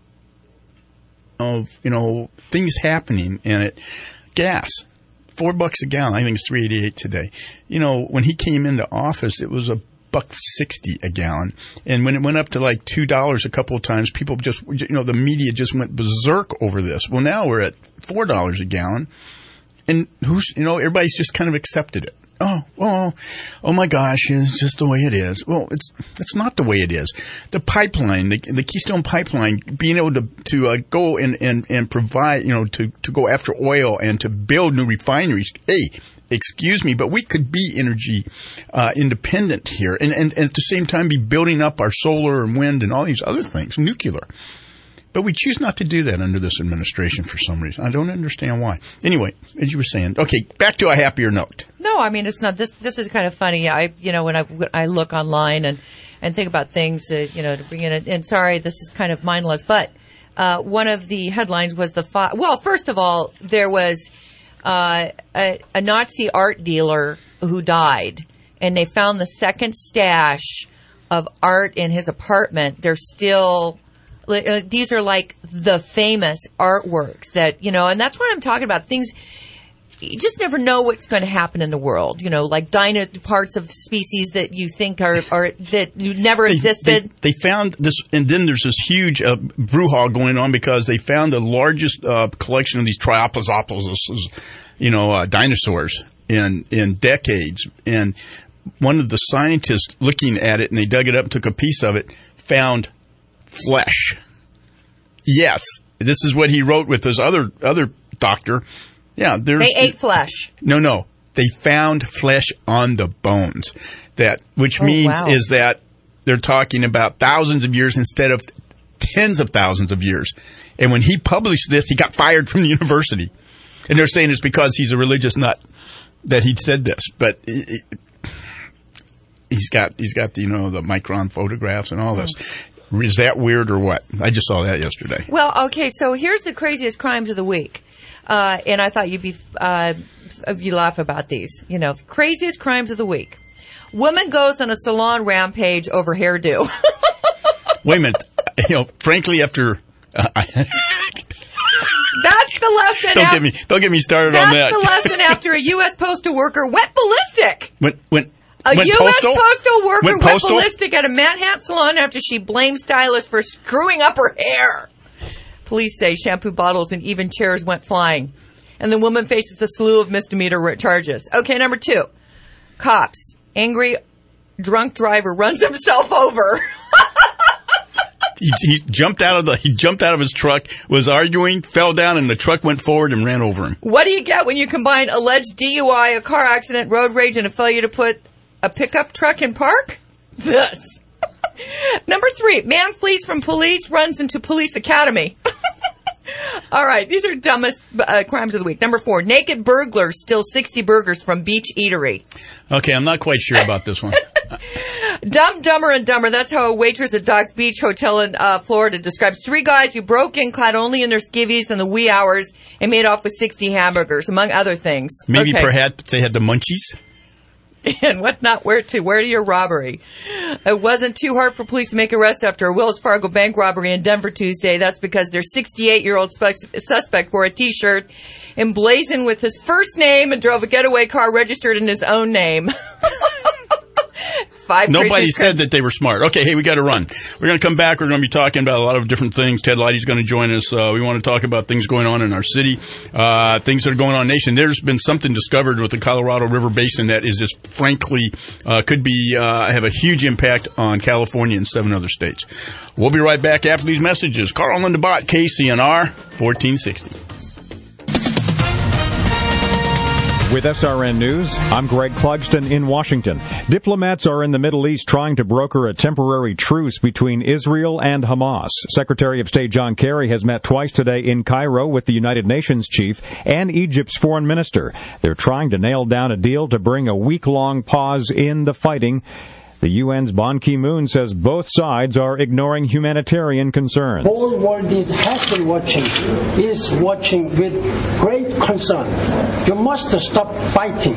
things happening and gas, $4 a gallon. I think it's $3.88 today. When he came into office, it was $1.60 a gallon. And when it went up to like $2 a couple of times, people just, the media just went berserk over this. Well, now we're at $4 a gallon and everybody's just kind of accepted it. Oh my gosh, it's just the way it is. Well, it's not the way it is. The pipeline, the Keystone Pipeline, being able to go and provide, to go after oil and to build new refineries. Hey, excuse me, but we could be energy independent here and at the same time be building up our solar and wind and all these other things, nuclear. But we choose not to do that under this administration for some reason. I don't understand why. Anyway, as you were saying, okay, back to a happier note. No, I mean, it's not. This is kind of funny. When I look online and think about things, to bring in. And sorry, this is kind of mindless, but one of the headlines was first of all, there was a Nazi art dealer who died, and they found the second stash of art in his apartment. They're still. These are like the famous artworks that, and that's what I'm talking about. Things, you just never know what's going to happen in the world. Like parts of species that you think are that never existed. They found this, and then there's this huge brouhaha going on because they found the largest collection of these Triopozopolus, dinosaurs in decades. And one of the scientists looking at it, and they dug it up and took a piece of it, found flesh. Yes, this is what he wrote with this other doctor. Yeah, they ate flesh. No, they found flesh on the bones. Which means is that they're talking about thousands of years instead of tens of thousands of years. And when he published this, he got fired from the university. And they're saying it's because he's a religious nut that he said this, but. He's got the micron photographs and all this. Is that weird or what? I just saw that yesterday. Well, okay, so here's the craziest crimes of the week. And I thought you laugh about these. Craziest crimes of the week. Woman goes on a salon rampage over hairdo. Wait a minute. Frankly, after... That's the lesson. Don't get me started on that. That's the lesson after a U.S. postal worker went ballistic. A U.S. postal worker went ballistic at a Manhattan salon after she blamed stylists for screwing up her hair. Police say shampoo bottles and even chairs went flying. And the woman faces a slew of misdemeanor charges. Okay, number 2. Cops. Angry drunk driver runs himself over. He jumped out of his truck, was arguing, fell down, and the truck went forward and ran over him. What do you get when you combine alleged DUI, a car accident, road rage, and a failure to put a pickup truck in park? This. Number 3, man flees from police, runs into police academy. All right, these are dumbest crimes of the week. Number 4, naked burglar steals 60 burgers from Beach Eatery. Okay, I'm not quite sure about this one. Dumber and Dumber. That's how a waitress at Dogs Beach Hotel in Florida describes 3 guys who broke in clad only in their skivvies in the wee hours and made off with 60 hamburgers, among other things. Maybe perhaps they had the munchies. And what's not where to your robbery? It wasn't too hard for police to make arrests after a Wells Fargo bank robbery in Denver Tuesday. That's because their 68-year-old suspect wore a T-shirt emblazoned with his first name and drove a getaway car registered in his own name. Nobody said that they were smart. Okay, hey, we got to run. We're going to come back. We're going to be talking about a lot of different things. Ted Leidy's going to join us. We want to talk about things going on in our city, things that are going on in the nation. There's been something discovered with the Colorado River Basin that is just frankly could be have a huge impact on California and 7 other states. We'll be right back after these messages. Carl and Bott, KCNR 1460. With SRN News, I'm Greg Clugston in Washington. Diplomats are in the Middle East trying to broker a temporary truce between Israel and Hamas. Secretary of State John Kerry has met twice today in Cairo with the United Nations chief and Egypt's foreign minister. They're trying to nail down a deal to bring a week-long pause in the fighting. The UN's Ban Ki-moon says both sides are ignoring humanitarian concerns. The whole world has been watching with great concern. You must stop fighting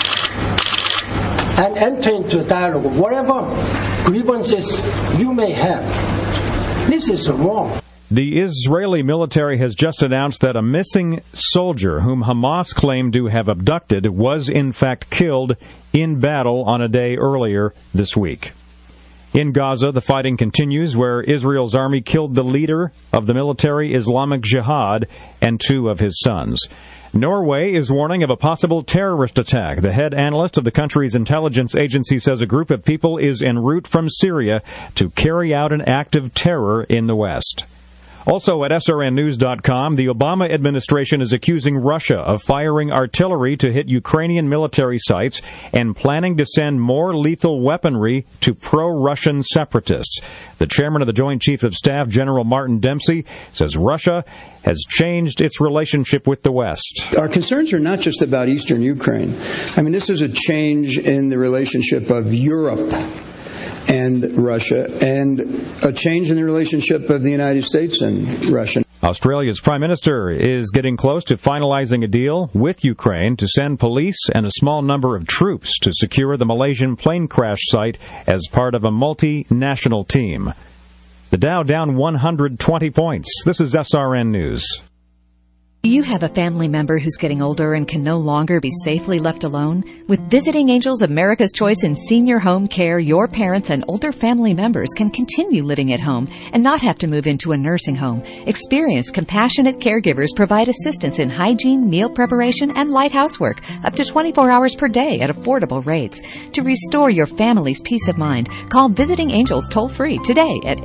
and enter into a dialogue. Whatever grievances you may have, this is wrong. The Israeli military has just announced that a missing soldier whom Hamas claimed to have abducted was in fact killed in battle on a day earlier this week. In Gaza, the fighting continues where Israel's army killed the leader of the military Islamic Jihad and 2 of his sons. Norway is warning of a possible terrorist attack. The head analyst of the country's intelligence agency says a group of people is en route from Syria to carry out an act of terror in the West. Also at SRNnews.com, the Obama administration is accusing Russia of firing artillery to hit Ukrainian military sites and planning to send more lethal weaponry to pro-Russian separatists. The chairman of the Joint Chiefs of Staff, General Martin Dempsey, says Russia has changed its relationship with the West. Our concerns are not just about eastern Ukraine. I mean, this is a change in the relationship of Europe and Russia, and a change in the relationship of the United States and Russia. Australia's Prime Minister is getting close to finalizing a deal with Ukraine to send police and a small number of troops to secure the Malaysian plane crash site as part of a multinational team. The Dow down 120 points. This is SRN News. Do you have a family member who's getting older and can no longer be safely left alone? With Visiting Angels, America's Choice in Senior Home Care, your parents and older family members can continue living at home and not have to move into a nursing home. Experienced, compassionate caregivers provide assistance in hygiene, meal preparation, and light housework up to 24 hours per day at affordable rates. To restore your family's peace of mind, call Visiting Angels toll-free today at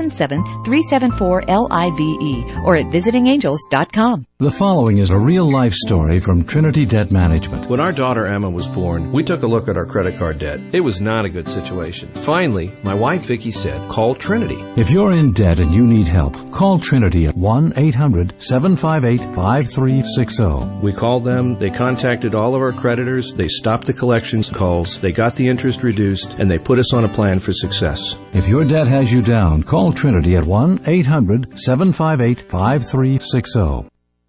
877-374-LIVE or at visitingangels.com. The following is a real-life story from Trinity Debt Management. When our daughter Emma was born, we took a look at our credit card debt. It was not a good situation. Finally, my wife Vicki said, call Trinity. If you're in debt and you need help, call Trinity at 1-800-758-5360. We called them, they contacted all of our creditors, they stopped the collections calls, they got the interest reduced, and they put us on a plan for success. If your debt has you down, call Trinity at 1-800-758-5360.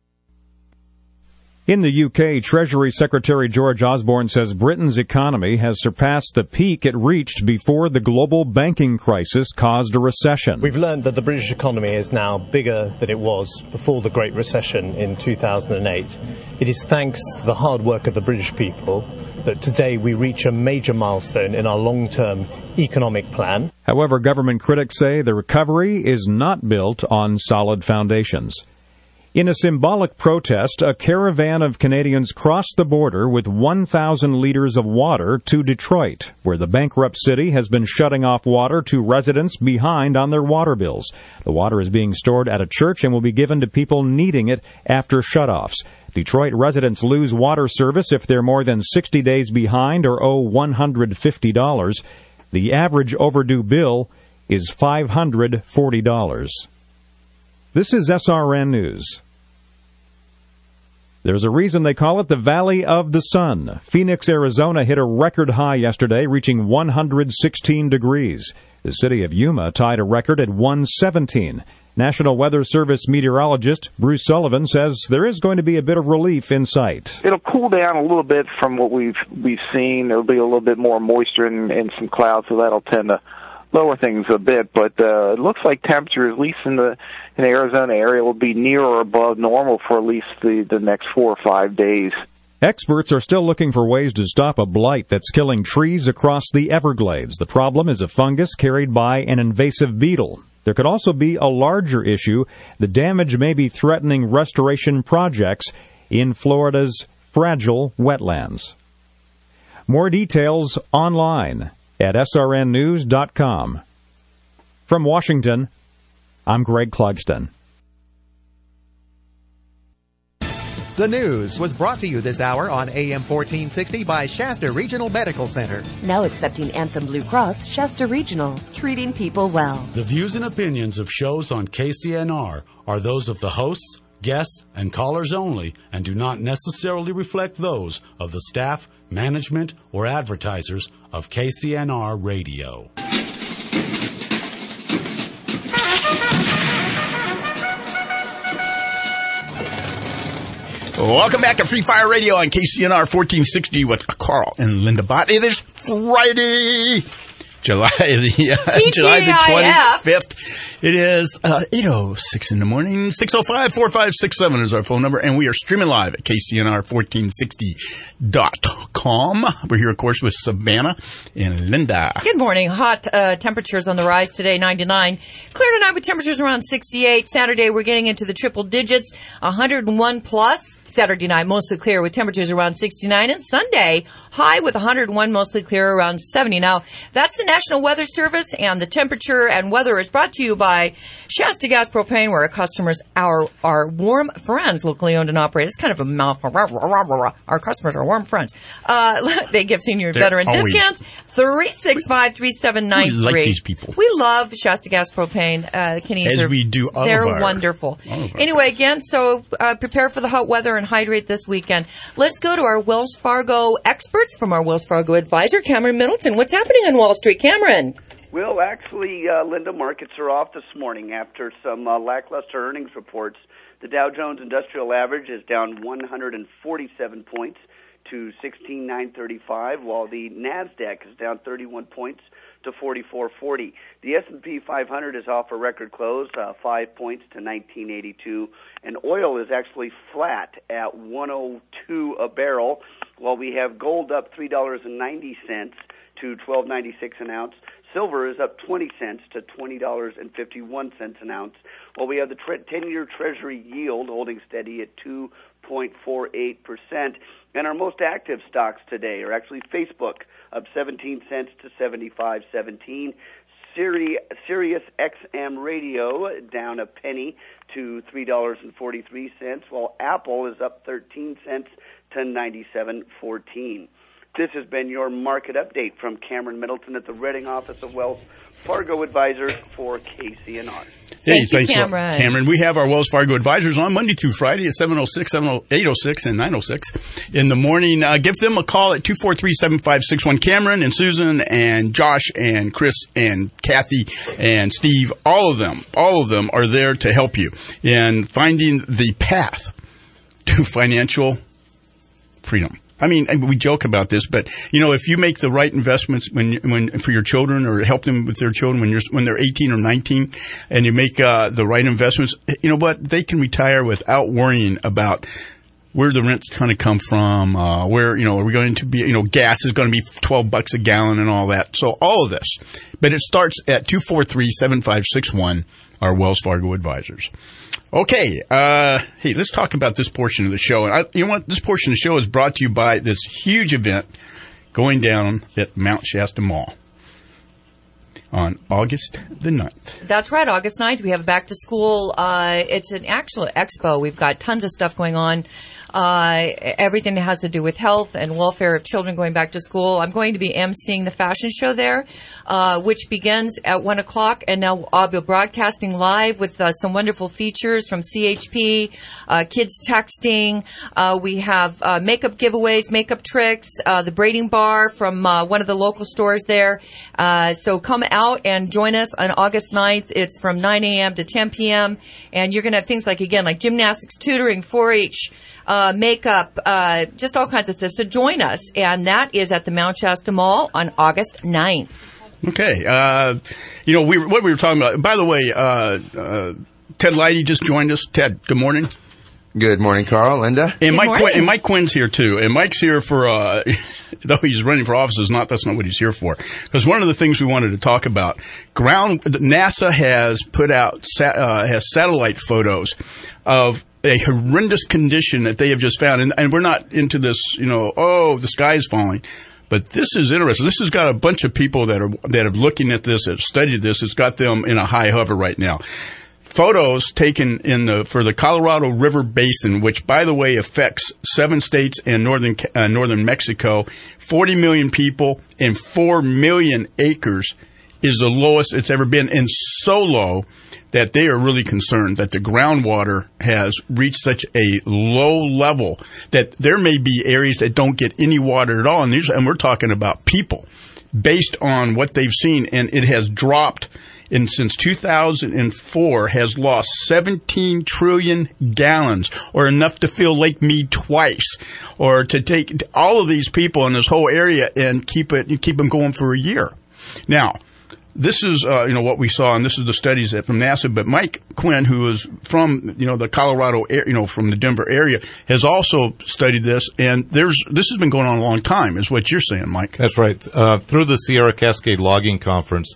In the UK, Treasury Secretary George Osborne says Britain's economy has surpassed the peak it reached before the global banking crisis caused a recession. We've learned that the British economy is now bigger than it was before the Great Recession in 2008. It is thanks to the hard work of the British people that today we reach a major milestone in our long-term economic plan. However, government critics say the recovery is not built on solid foundations. In a symbolic protest, a caravan of Canadians crossed the border with 1,000 liters of water to Detroit, where the bankrupt city has been shutting off water to residents behind on their water bills. The water is being stored at a church and will be given to people needing it after shutoffs. Detroit residents lose water service if they're more than 60 days behind or owe $150. The average overdue bill is $540. This is SRN News. There's a reason they call it the Valley of the Sun. Phoenix, Arizona hit a record high yesterday, reaching 116 degrees. The city of Yuma tied a record at 117. National Weather Service meteorologist Bruce Sullivan says there is going to be a bit of relief in sight. It'll cool down a little bit from what we've seen. There'll be a little bit more moisture and some clouds, so that'll tend to lower things a bit. But it looks like temperature, at least in the Arizona area, will be near or above normal for at least the next 4 or 5 days. Experts are still looking for ways to stop a blight that's killing trees across the Everglades. The problem is a fungus carried by an invasive beetle. There could also be a larger issue. The damage may be threatening restoration projects in Florida's fragile wetlands. More details online at srnnews.com. From Washington, I'm Greg Clugston. The news was brought to you this hour on AM 1460 by Shasta Regional Medical Center. Now accepting Anthem Blue Cross, Shasta Regional, treating people well. The views and opinions of shows on KCNR are those of the hosts, guests, and callers only and do not necessarily reflect those of the staff, management, or advertisers of KCNR Radio. Welcome back to Free Fire Radio on KCNR 1460 with Carl and Linda Bott. It is Friday, July the 25th. It is 8:06 in the morning. 605-4567 is our phone number, and we are streaming live at KCNR1460.com. We're here, of course, with Savannah and Linda. Good morning. Hot temperatures on the rise today, 99. Clear tonight with temperatures around 68. Saturday, we're getting into the triple digits, 101 plus. Saturday night, mostly clear with temperatures around 69. And Sunday, high with 101, mostly clear around 70. Now, that's the National Weather Service, and the temperature and weather is brought to you by Shasta Gas Propane, where our customers are warm friends, locally owned and operated. It's kind of a mouthful. Our customers are warm friends. They give senior veteran discounts. 365-3793. We like these people. We love Shasta Gas Propane. As we do all they're of our, wonderful. Anyway, again, so prepare for the hot weather and hydrate this weekend. Let's go to our Wells Fargo experts from our Wells Fargo advisor, Cameron Middleton. What's happening on Wall Street, Cameron? Well, actually, Linda, markets are off this morning after some lackluster earnings reports. The Dow Jones Industrial Average is down 147 points to 16,935, while the NASDAQ is down 31 points to 4440. The S&P 500 is off a record close, 5 points to 1982, and oil is actually flat at 102 a barrel, while we have gold up $3.90 to $12.96 an ounce. Silver is up 20 cents to $20.51 an ounce, while we have the 10-year Treasury yield holding steady at 2.48%. And our most active stocks today are actually Facebook, up 17 cents to 75.17. Sirius XM Radio down a penny to $3.43, while Apple is up 13 cents to 97.14. This has been your market update from Cameron Middleton at the Reading office of Wells Fargo Advisors for KCNR. Hey, thanks, Cameron. We have our Wells Fargo Advisors on Monday through Friday at 7:06, 8:06, and 9:06 in the morning. Give them a call at 243-7561. Cameron and Susan and Josh and Chris and Kathy and Steve, all of them are there to help you in finding the path to financial freedom. I mean, we joke about this, but if you make the right investments when for your children, or help them with their children when they're 18 or 19, and you make the right investments, you know what? They can retire without worrying about where the rent's going to come from, where are we going to be? Gas is going to be $12 a gallon and all that. So all of this, but it starts at 243-7561. Our Wells Fargo Advisors. Okay, hey, let's talk about this portion of the show. And this portion of the show is brought to you by this huge event going down at Mount Shasta Mall on August the 9th. That's right, August 9th. We have a back to school. It's an actual expo. We've got tons of stuff going on. everything that has to do with health and welfare of children going back to school. I'm going to be emceeing the fashion show there, which begins at 1 o'clock, and now I'll be broadcasting live with some wonderful features from CHP, kids texting. We have makeup giveaways, makeup tricks, the braiding bar from one of the local stores there. So come out and join us on August 9th. It's from 9 a.m. to 10 p.m. And you're going to have things like gymnastics, tutoring, 4-H, makeup, just all kinds of stuff. So join us. And that is at the Mount Shasta Mall on August 9th. Okay. What we were talking about, by the way, Ted Leidy just joined us. Ted, good morning. Good morning, Carl, Linda. And Mike Quinn's here too. And Mike's here for, though he's running for office, that's not what he's here for. Because one of the things we wanted to talk about, NASA has put out, has satellite photos of a horrendous condition that they have just found. And we're not into this, the sky is falling. But this is interesting. This has got a bunch of people that are looking at this, have studied this. It's got them in a high hover right now. Photos taken for the Colorado River Basin, which, by the way, affects 7 states and northern Mexico, 40 million people, and 4 million acres, is the lowest it's ever been, and so low that they are really concerned that the groundwater has reached such a low level that there may be areas that don't get any water at all, and we're talking about people, based on what they've seen, and it has dropped. And since 2004 has lost 17 trillion gallons, or enough to fill Lake Mead twice, or to take all of these people in this whole area and keep them going for a year. Now, this is what we saw, and this is the studies from NASA. But Mike Quinn, who is from the Colorado from the Denver area, has also studied this, and this has been going on a long time, is what you're saying, Mike. That's right. Through the Sierra Cascade Logging Conference.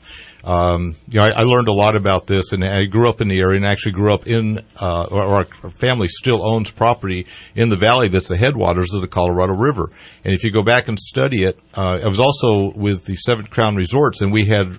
I learned a lot about this, and I grew up in the area, and actually grew up in, or our family still owns property in the valley that's the headwaters of the Colorado River. And if you go back and study it, I was also with the Seven Crown Resorts, and we had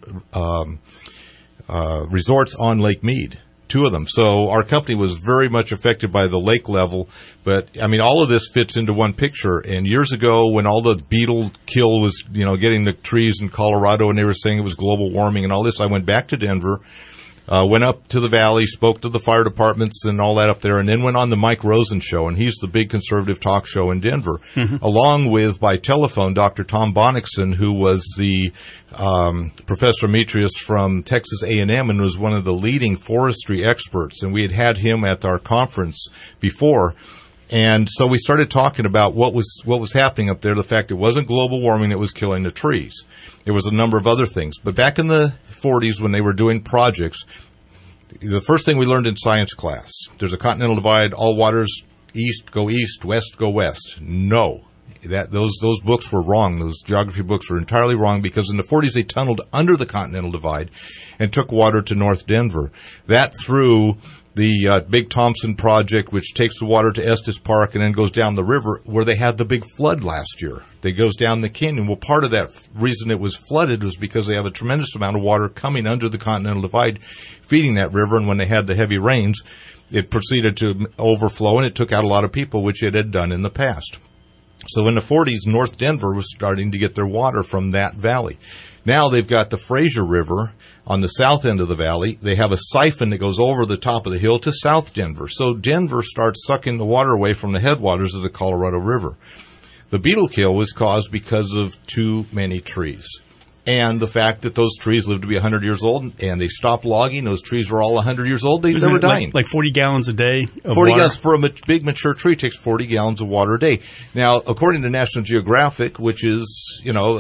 resorts on Lake Mead. 2 of them. So our company was very much affected by the lake level. But, all of this fits into one picture. And years ago, when all the beetle kill was, getting the trees in Colorado, and they were saying it was global warming and all this, I went back to Denver, went up to the valley, spoke to the fire departments and all that up there, and then went on the Mike Rosen show. And he's the big conservative talk show in Denver, along with, by telephone, Dr. Tom Bonnickson, who was the Professor Demetrius from Texas A&M and was one of the leading forestry experts. And we had him at our conference before. And so we started talking about what was happening up there, the fact it wasn't global warming that was killing the trees. It was a number of other things. But back in the 40s, when they were doing projects, the first thing we learned in science class, there's a continental divide, all waters east, go west, go west. No. Those books were wrong. Those geography books were entirely wrong, because in the 40s they tunneled under the continental divide and took water to North Denver. That through the Big Thompson project, which takes the water to Estes Park and then goes down the river, where they had the big flood last year. It goes down the canyon. Well, part of that reason it was flooded was because they have a tremendous amount of water coming under the continental divide, feeding that river, and when they had the heavy rains, it proceeded to overflow, and it took out a lot of people, which it had done in the past. So in the 40s, North Denver was starting to get their water from that valley. Now they've got the Fraser River on the south end of the valley. They have a siphon that goes over the top of the hill to South Denver. So Denver starts sucking the water away from the headwaters of the Colorado River. The beetle kill was caused because of too many trees. And the fact that those trees lived to be 100 years old, and they stopped logging, those trees were all 100 years old, they were dying. Like 40 gallons a day of 40 water? gallons for a big mature tree takes 40 gallons of water a day. Now, according to National Geographic, which is,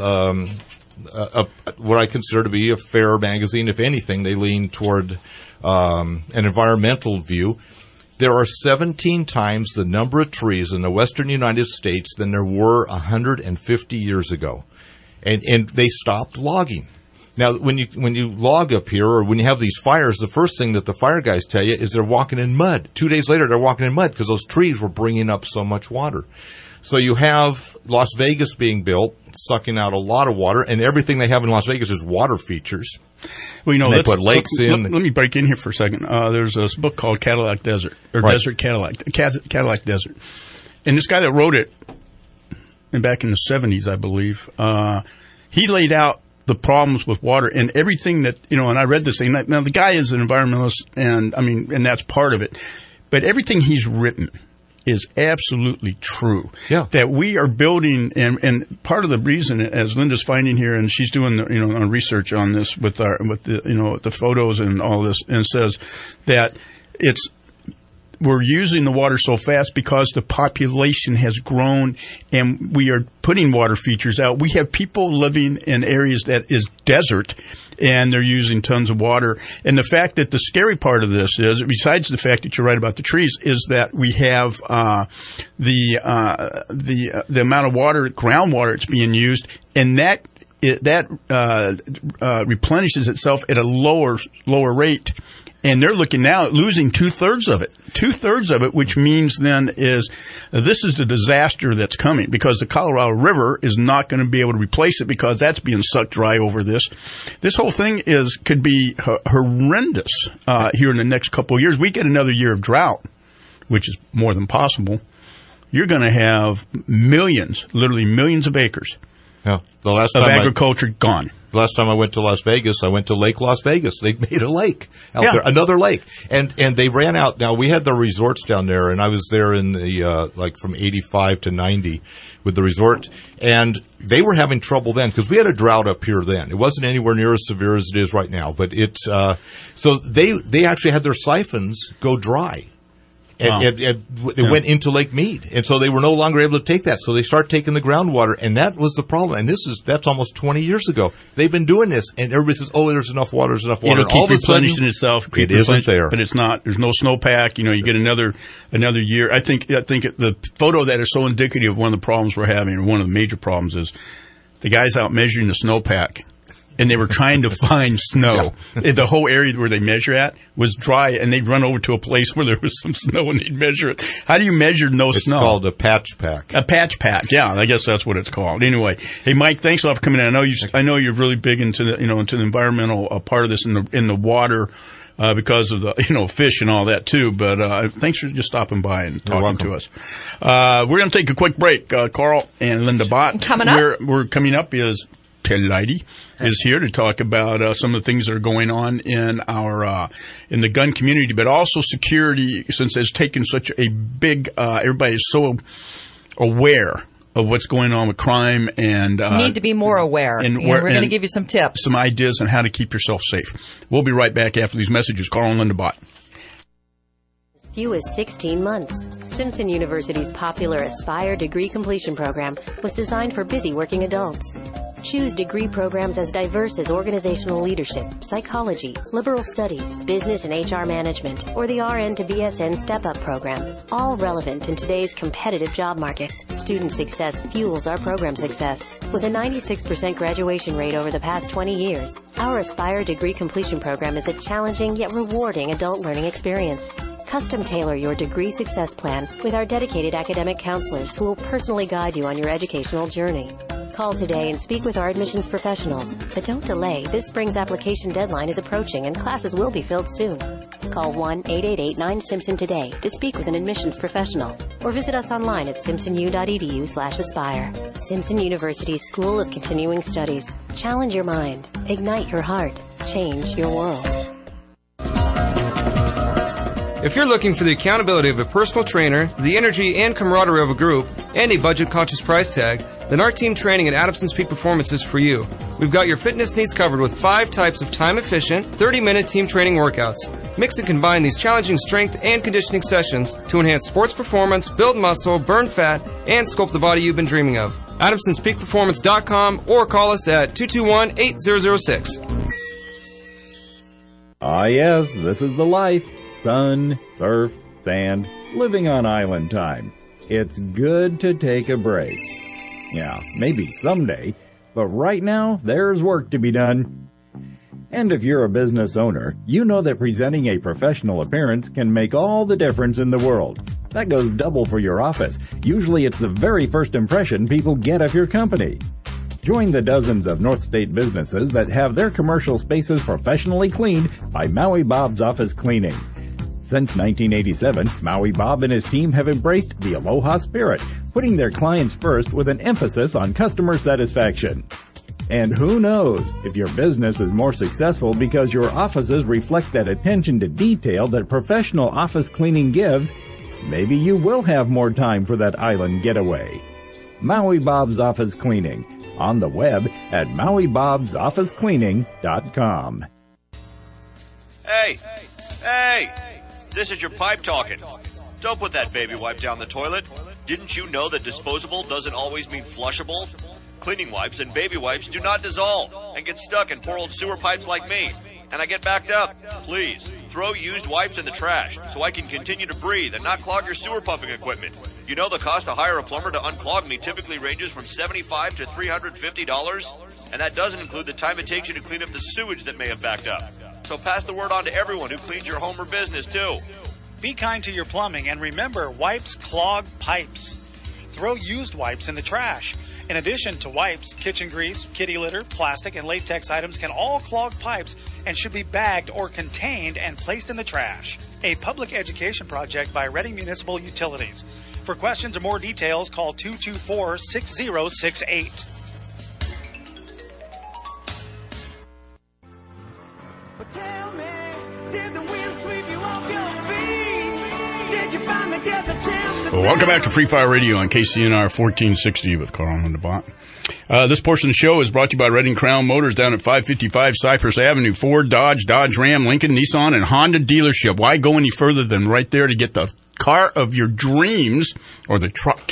what I consider to be a fair magazine, if anything, they lean toward an environmental view. There are 17 times the number of trees in the western United States than there were 150 years ago. And they stopped logging. Now, when you log up here, or when you have these fires, the first thing that the fire guys tell you is they're walking in mud. 2 days later, they're walking in mud because those trees were bringing up so much water. So you have Las Vegas being built, sucking out a lot of water, and everything they have in Las Vegas is water features. Well, they put lakes in. Let me break in here for a second. There's this book called Cadillac Desert, or right. Desert Cadillac Desert. And this guy that wrote it, and back in the 70s, I believe, he laid out the problems with water and everything that, and I read this thing. Now, the guy is an environmentalist, and that's part of it. But everything he's written is absolutely true. Yeah. That we are building, and part of the reason, as Linda's finding here, and she's doing research on this with the photos and all this, and says that we're using the water so fast because the population has grown and we are putting water features out. We have people living in areas that is desert and they're using tons of water. And the fact that the scary part of this is, besides the fact that you're right about the trees, is that we have the amount of water, groundwater that's being used, and that replenishes itself at a lower rate. And they're looking now at losing two-thirds of it, which means then this is the disaster that's coming, because the Colorado River is not going to be able to replace it because that's being sucked dry over this. This whole thing could be horrendous here in the next couple of years. We get another year of drought, which is more than possible. You're going to have literally millions of acres of agriculture gone. The last time I went to Las Vegas, I went to Lake Las Vegas. They made a lake out there, another lake. And they ran out. Now, we had the resorts down there, and I was there in the, from 85 to 90 with the resort. And they were having trouble then, because we had a drought up here then. It wasn't anywhere near as severe as it is right now. But so they actually had their siphons go dry. And it went into Lake Mead. And so they were no longer able to take that. So they start taking the groundwater. And that was the problem. And that's almost 20 years ago. They've been doing this. And everybody says, there's enough water, there's enough water. It'll keep replenishing itself. It isn't there. But it's not. There's no snowpack. You get another year. I think the photo that is so indicative of one of the problems we're having, or one of the major problems, is the guy's out measuring the snowpack. And they were trying to find snow. Yeah. The whole area where they measure at was dry, and they'd run over to a place where there was some snow, and they'd measure it. How do you measure snow? It's called a patch pack. A patch pack, yeah. I guess that's what it's called. Anyway, hey, Mike, thanks a lot for coming in. I know you're really big into the environmental part of this in the water. Because of the fish and all that too, but thanks for just stopping by and talking to us. We're going to take a quick break. Carl and Linda Bott. Coming up, we're coming up is Ted Leidy is here to talk about some of the things that are going on in our in the gun community, but also security, since it's taken such a big. Everybody is so aware of what's going on with crime, and need to be more aware. And we're going to give you some tips, some ideas on how to keep yourself safe. We'll be right back after these messages. Carl and Linda Bott. As few as 16 months. Simpson University's popular Aspire degree completion program was designed for busy working adults. Choose degree programs as diverse as organizational leadership, psychology, liberal studies, business and HR management, or the RN to BSN Step-Up program. All relevant in today's competitive job market. Student success fuels our program success. With a 96% graduation rate over the past 20 years, our Aspire degree completion program is a challenging yet rewarding adult learning experience. Custom tailor your degree success plan with our dedicated academic counselors who will personally guide you on your educational journey. Call today and speak with our admissions professionals. But don't delay. This spring's application deadline is approaching and classes will be filled soon. Call 1-888-9-SIMPSON today to speak with an admissions professional. Or visit us online at simpsonu.edu/aspire. Simpson University School of Continuing Studies. Challenge your mind. Ignite your heart. Change your world. If you're looking for the accountability of a personal trainer, the energy and camaraderie of a group, and a budget-conscious price tag, then our team training at Adamson's Peak Performance is for you. We've got your fitness needs covered with 5 types of time-efficient, 30-minute team training workouts. Mix and combine these challenging strength and conditioning sessions to enhance sports performance, build muscle, burn fat, and sculpt the body you've been dreaming of. AdamsonsPeakPerformance.com or call us at 221-8006. Ah, yes, this is the life. Sun, surf, sand, living on island time. It's good to take a break. Yeah, maybe someday, but right now, there's work to be done. And if you're a business owner, you know that presenting a professional appearance can make all the difference in the world. That goes double for your office. Usually it's the very first impression people get of your company. Join the dozens of North State businesses that have their commercial spaces professionally cleaned by Maui Bob's Office Cleaning. Since 1987, Maui Bob and his team have embraced the Aloha spirit, putting their clients first with an emphasis on customer satisfaction. And who knows, if your business is more successful because your offices reflect that attention to detail that professional office cleaning gives, maybe you will have more time for that island getaway. Maui Bob's Office Cleaning, on the web at MauiBob'sOfficeCleaning.com. Hey! This is your pipe talking. Don't put that baby wipe down the toilet. Didn't you know that disposable doesn't always mean flushable? Cleaning wipes and baby wipes do not dissolve and get stuck in poor old sewer pipes like me. And I get backed up. Please, throw used wipes in the trash so I can continue to breathe and not clog your sewer pumping equipment. You know the cost to hire a plumber to unclog me typically ranges from $75 to $350? And that doesn't include the time it takes you to clean up the sewage that may have backed up. So pass the word on to everyone who cleans your home or business, too. Be kind to your plumbing, and remember, wipes clog pipes. Throw used wipes in the trash. In addition to wipes, kitchen grease, kitty litter, plastic, and latex items can all clog pipes and should be bagged or contained and placed in the trash. A public education project by Reading Municipal Utilities. For questions or more details, call 224-6068. Tell me, did the wind sweep you off your feet? Did you finally get the chance to welcome back to Free Fire Radio on KCNR 1460 with Carl and DeBont. This portion of the show is brought to you by Reading Crown Motors down at 555 Cypress Avenue. Ford, Dodge, Ram, Lincoln, Nissan, and Honda dealership. Why go any further than right there to get the car of your dreams or the truck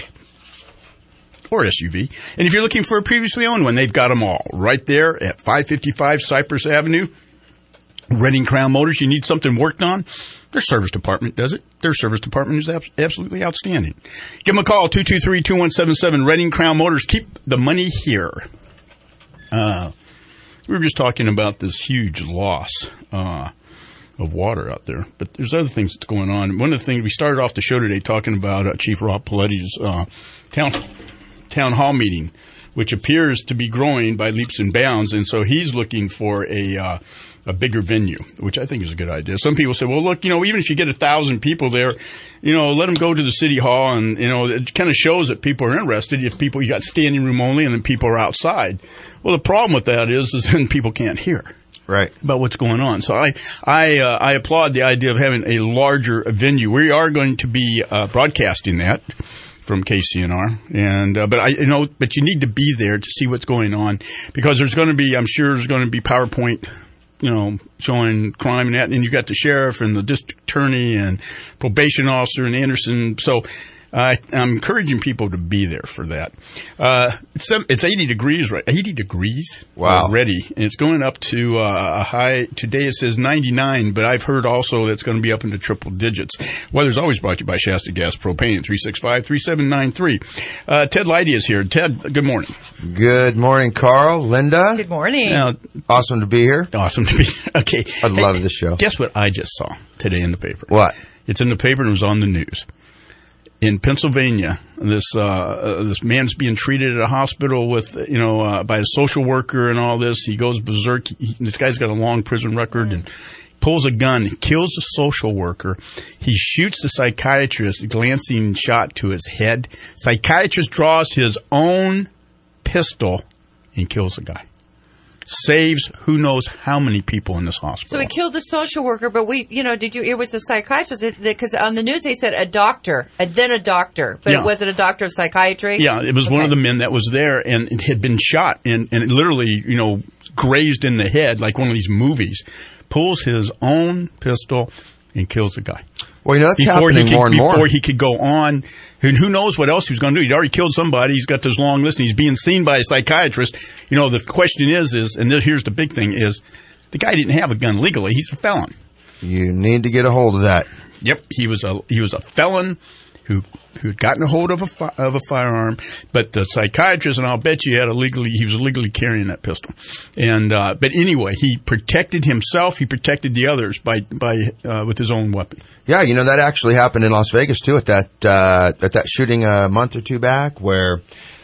or SUV? And if you're looking for a previously owned one, they've got them all right there at 555 Cypress Avenue. Reading Crown Motors, you need something worked on? Their service department does it. Their service department is absolutely outstanding. Give them a call, 223-2177, Reading Crown Motors. Keep the money here. We were just talking about this huge loss of water out there, but there's other things that's going on. One of the things, we started off the show today talking about Chief Rob Paletti's town hall meeting, which appears to be growing by leaps and bounds, and so he's looking for a bigger venue, which I think is a good idea. Some people say, well, look, even if you get 1,000 people there, let them go to the city hall, and, it kind of shows that people are interested. If you got standing room only and then people are outside. Well, the problem with that is then people can't hear. Right. About what's going on. So I applaud the idea of having a larger venue. We are going to be broadcasting that from KCNR, but you need to be there to see what's going on, because I'm sure there's going to be PowerPoint, showing crime and that, and you got the sheriff and the district attorney and probation officer and Anderson. So I'm encouraging people to be there for that. It's 80 degrees, right? 80 degrees. Wow. Already. And it's going up to a high. Today it says 99, but I've heard also that it's going to be up into triple digits. Weather's always brought to you by Shasta Gas Propane at 365-3793. Ted Leidy is here. Ted, good morning. Good morning, Carl. Linda. Good morning. Awesome to be here. Awesome to be here. Okay. I love this show. Guess what I just saw today in the paper? What? It's in the paper and it was on the news. In Pennsylvania, this man's being treated at a hospital with, by a social worker and all this. He goes berserk. This guy's got a long prison record and pulls a gun, kills the social worker. He shoots the psychiatrist, a glancing shot to his head. Psychiatrist draws his own pistol and kills the guy. Saves who knows how many people in this hospital. So he killed the social worker, but it was a psychiatrist, because on the news they said a doctor, then a doctor, but was it a doctor of psychiatry? Yeah, it was one of the men that was there, and it had been shot, and it literally, grazed in the head, like one of these movies, pulls his own pistol and kills the guy. Well, that's happening more and more. Before he could go on, and who knows what else he was going to do. He'd already killed somebody. He's got this long list, and he's being seen by a psychiatrist. The question is, and here's the big thing, is the guy didn't have a gun legally. He's a felon. You need to get a hold of that. Yep, he was a felon who had gotten a hold of a firearm, but the psychiatrist, and I'll bet you he was illegally carrying that pistol. And but anyway, he protected himself. He protected the others by with his own weapon. Yeah, that actually happened in Las Vegas too, at that shooting a month or two back, where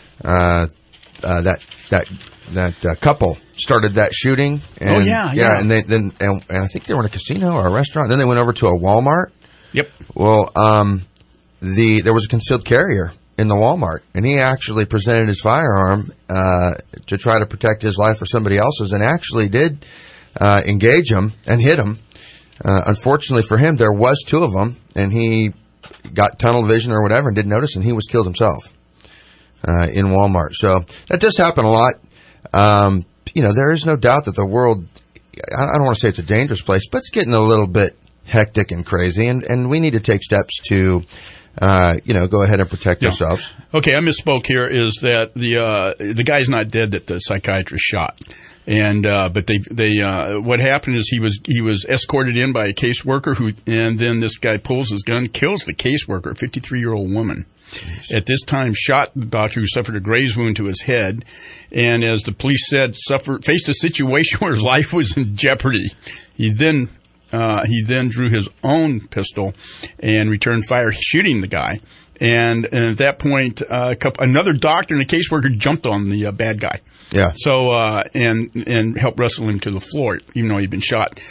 that couple started that shooting. And, yeah. And I think they were in a casino or a restaurant. Then they went over to a Walmart. Yep. Well, there was a concealed carrier in the Walmart, and he actually presented his firearm to try to protect his life or somebody else's, and actually did engage him and hit him. Unfortunately for him, there was two of them, and he got tunnel vision or whatever and didn't notice, and he was killed himself in Walmart. So that does happen a lot. There is no doubt that the world, I don't want to say it's a dangerous place, but it's getting a little bit hectic and crazy, and we need to take steps to go ahead and protect ourselves. Okay, I misspoke here. Is that the guy's not dead that the psychiatrist shot, and but they what happened is he was escorted in by a caseworker and then this guy pulls his gun, kills the caseworker, a 53-year-old woman. At this time, shot the doctor who suffered a graze wound to his head, and as the police said, faced a situation where his life was in jeopardy. He then drew his own pistol and returned fire, shooting the guy. And at that point, another doctor and a caseworker jumped on the bad guy. Yeah. So and helped wrestle him to the floor, even though he'd been shot.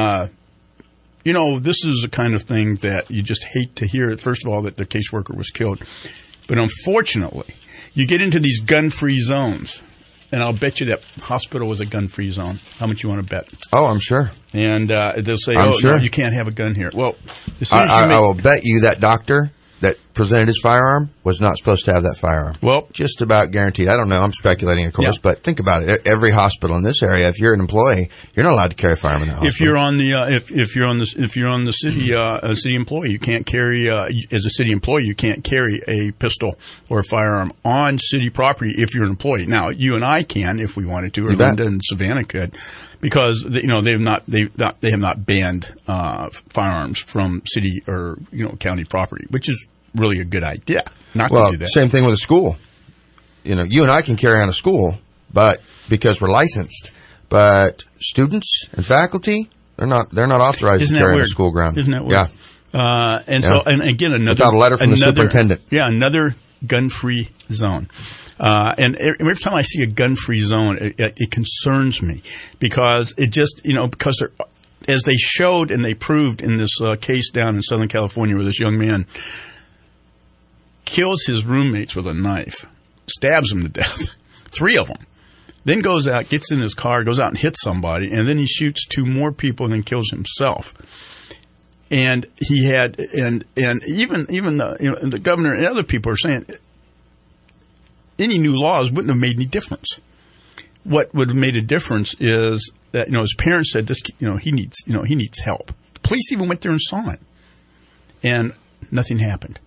This is the kind of thing that you just hate to hear. First of all, that the caseworker was killed, but unfortunately, you get into these gun-free zones. And I'll bet you that hospital was a gun-free zone. How much you want to bet? Oh, I'm sure. And they'll say, sure. No, you can't have a gun here. Well, as soon as I will bet you that doctor that presented his firearm was not supposed to have that firearm. Well, just about guaranteed. I don't know. I'm speculating, of course, but think about it. Every hospital in this area, if you're an employee, you're not allowed to carry a firearm in the hospital. If you're on the city employee, you can't carry as a city employee, you can't carry a pistol or a firearm on city property if you're an employee. Now, you and I can if we wanted to, or Linda and Savannah could, because they have not banned firearms from city or county property, which is really a good idea not to do that. Same thing with a school. You and I can carry on a school, but because we're licensed, but students and faculty, they're not authorized to carry on a school ground. Isn't that weird? Yeah. And again, without a letter from the superintendent. Yeah, another gun-free zone. And every time I see a gun-free zone, it concerns me because it just, because as they showed and they proved in this case down in Southern California where this young man kills his roommates with a knife, stabs them to death, 3 of them, then goes out, gets in his car, goes out and hits somebody, and then he shoots 2 more people and then kills himself. And he had, and even the governor and other people are saying any new laws wouldn't have made any difference. What would have made a difference is that his parents said this, he needs help. The police even went there and saw it, and nothing happened.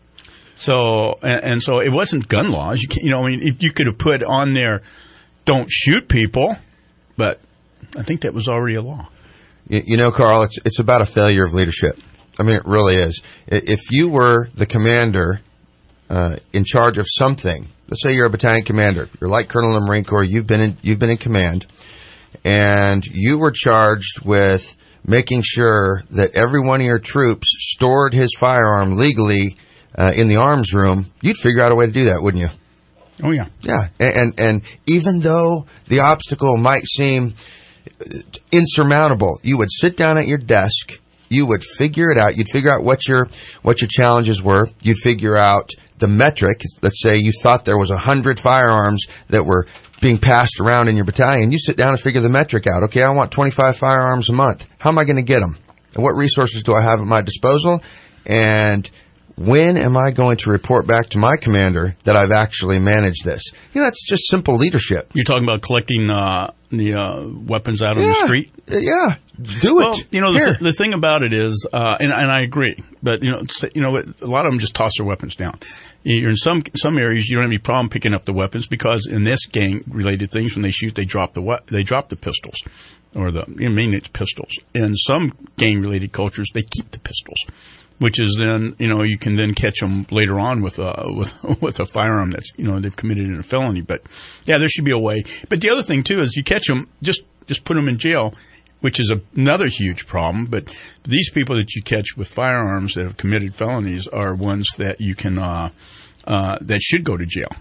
So so it wasn't gun laws. You can't, if you could have put on there, don't shoot people, but I think that was already a law. Carl, it's about a failure of leadership. I mean, it really is. If you were the commander in charge of something, let's say you're a battalion commander, you're like Colonel in the Marine Corps, you've been in command, and you were charged with making sure that every one of your troops stored his firearm legally in the arms room, you'd figure out a way to do that, wouldn't you? Oh, yeah. Yeah. And even though the obstacle might seem insurmountable, you would sit down at your desk, you would figure it out, you'd figure out what your challenges were, you'd figure out the metric. Let's say you thought there was 100 firearms that were being passed around in your battalion. You sit down and figure the metric out. Okay, I want 25 firearms a month. How am I going to get them? And what resources do I have at my disposal? And when am I going to report back to my commander that I've actually managed this? It's just simple leadership. You're talking about collecting the weapons out on the street? Yeah, do it. Well, the thing about it is, and I agree, but a lot of them just toss their weapons down. You're in some areas you don't have any problem picking up the weapons because in this gang-related things, when they shoot, they drop the pistols, or mainly it's pistols. In some gang-related cultures, they keep the pistols, which is then you can then catch them later on with a firearm that's they've committed in a felony. But yeah, there should be a way. But the other thing too is you catch them, just put them in jail, which is another huge problem. But these people that you catch with firearms that have committed felonies are ones that you can that should go to jail.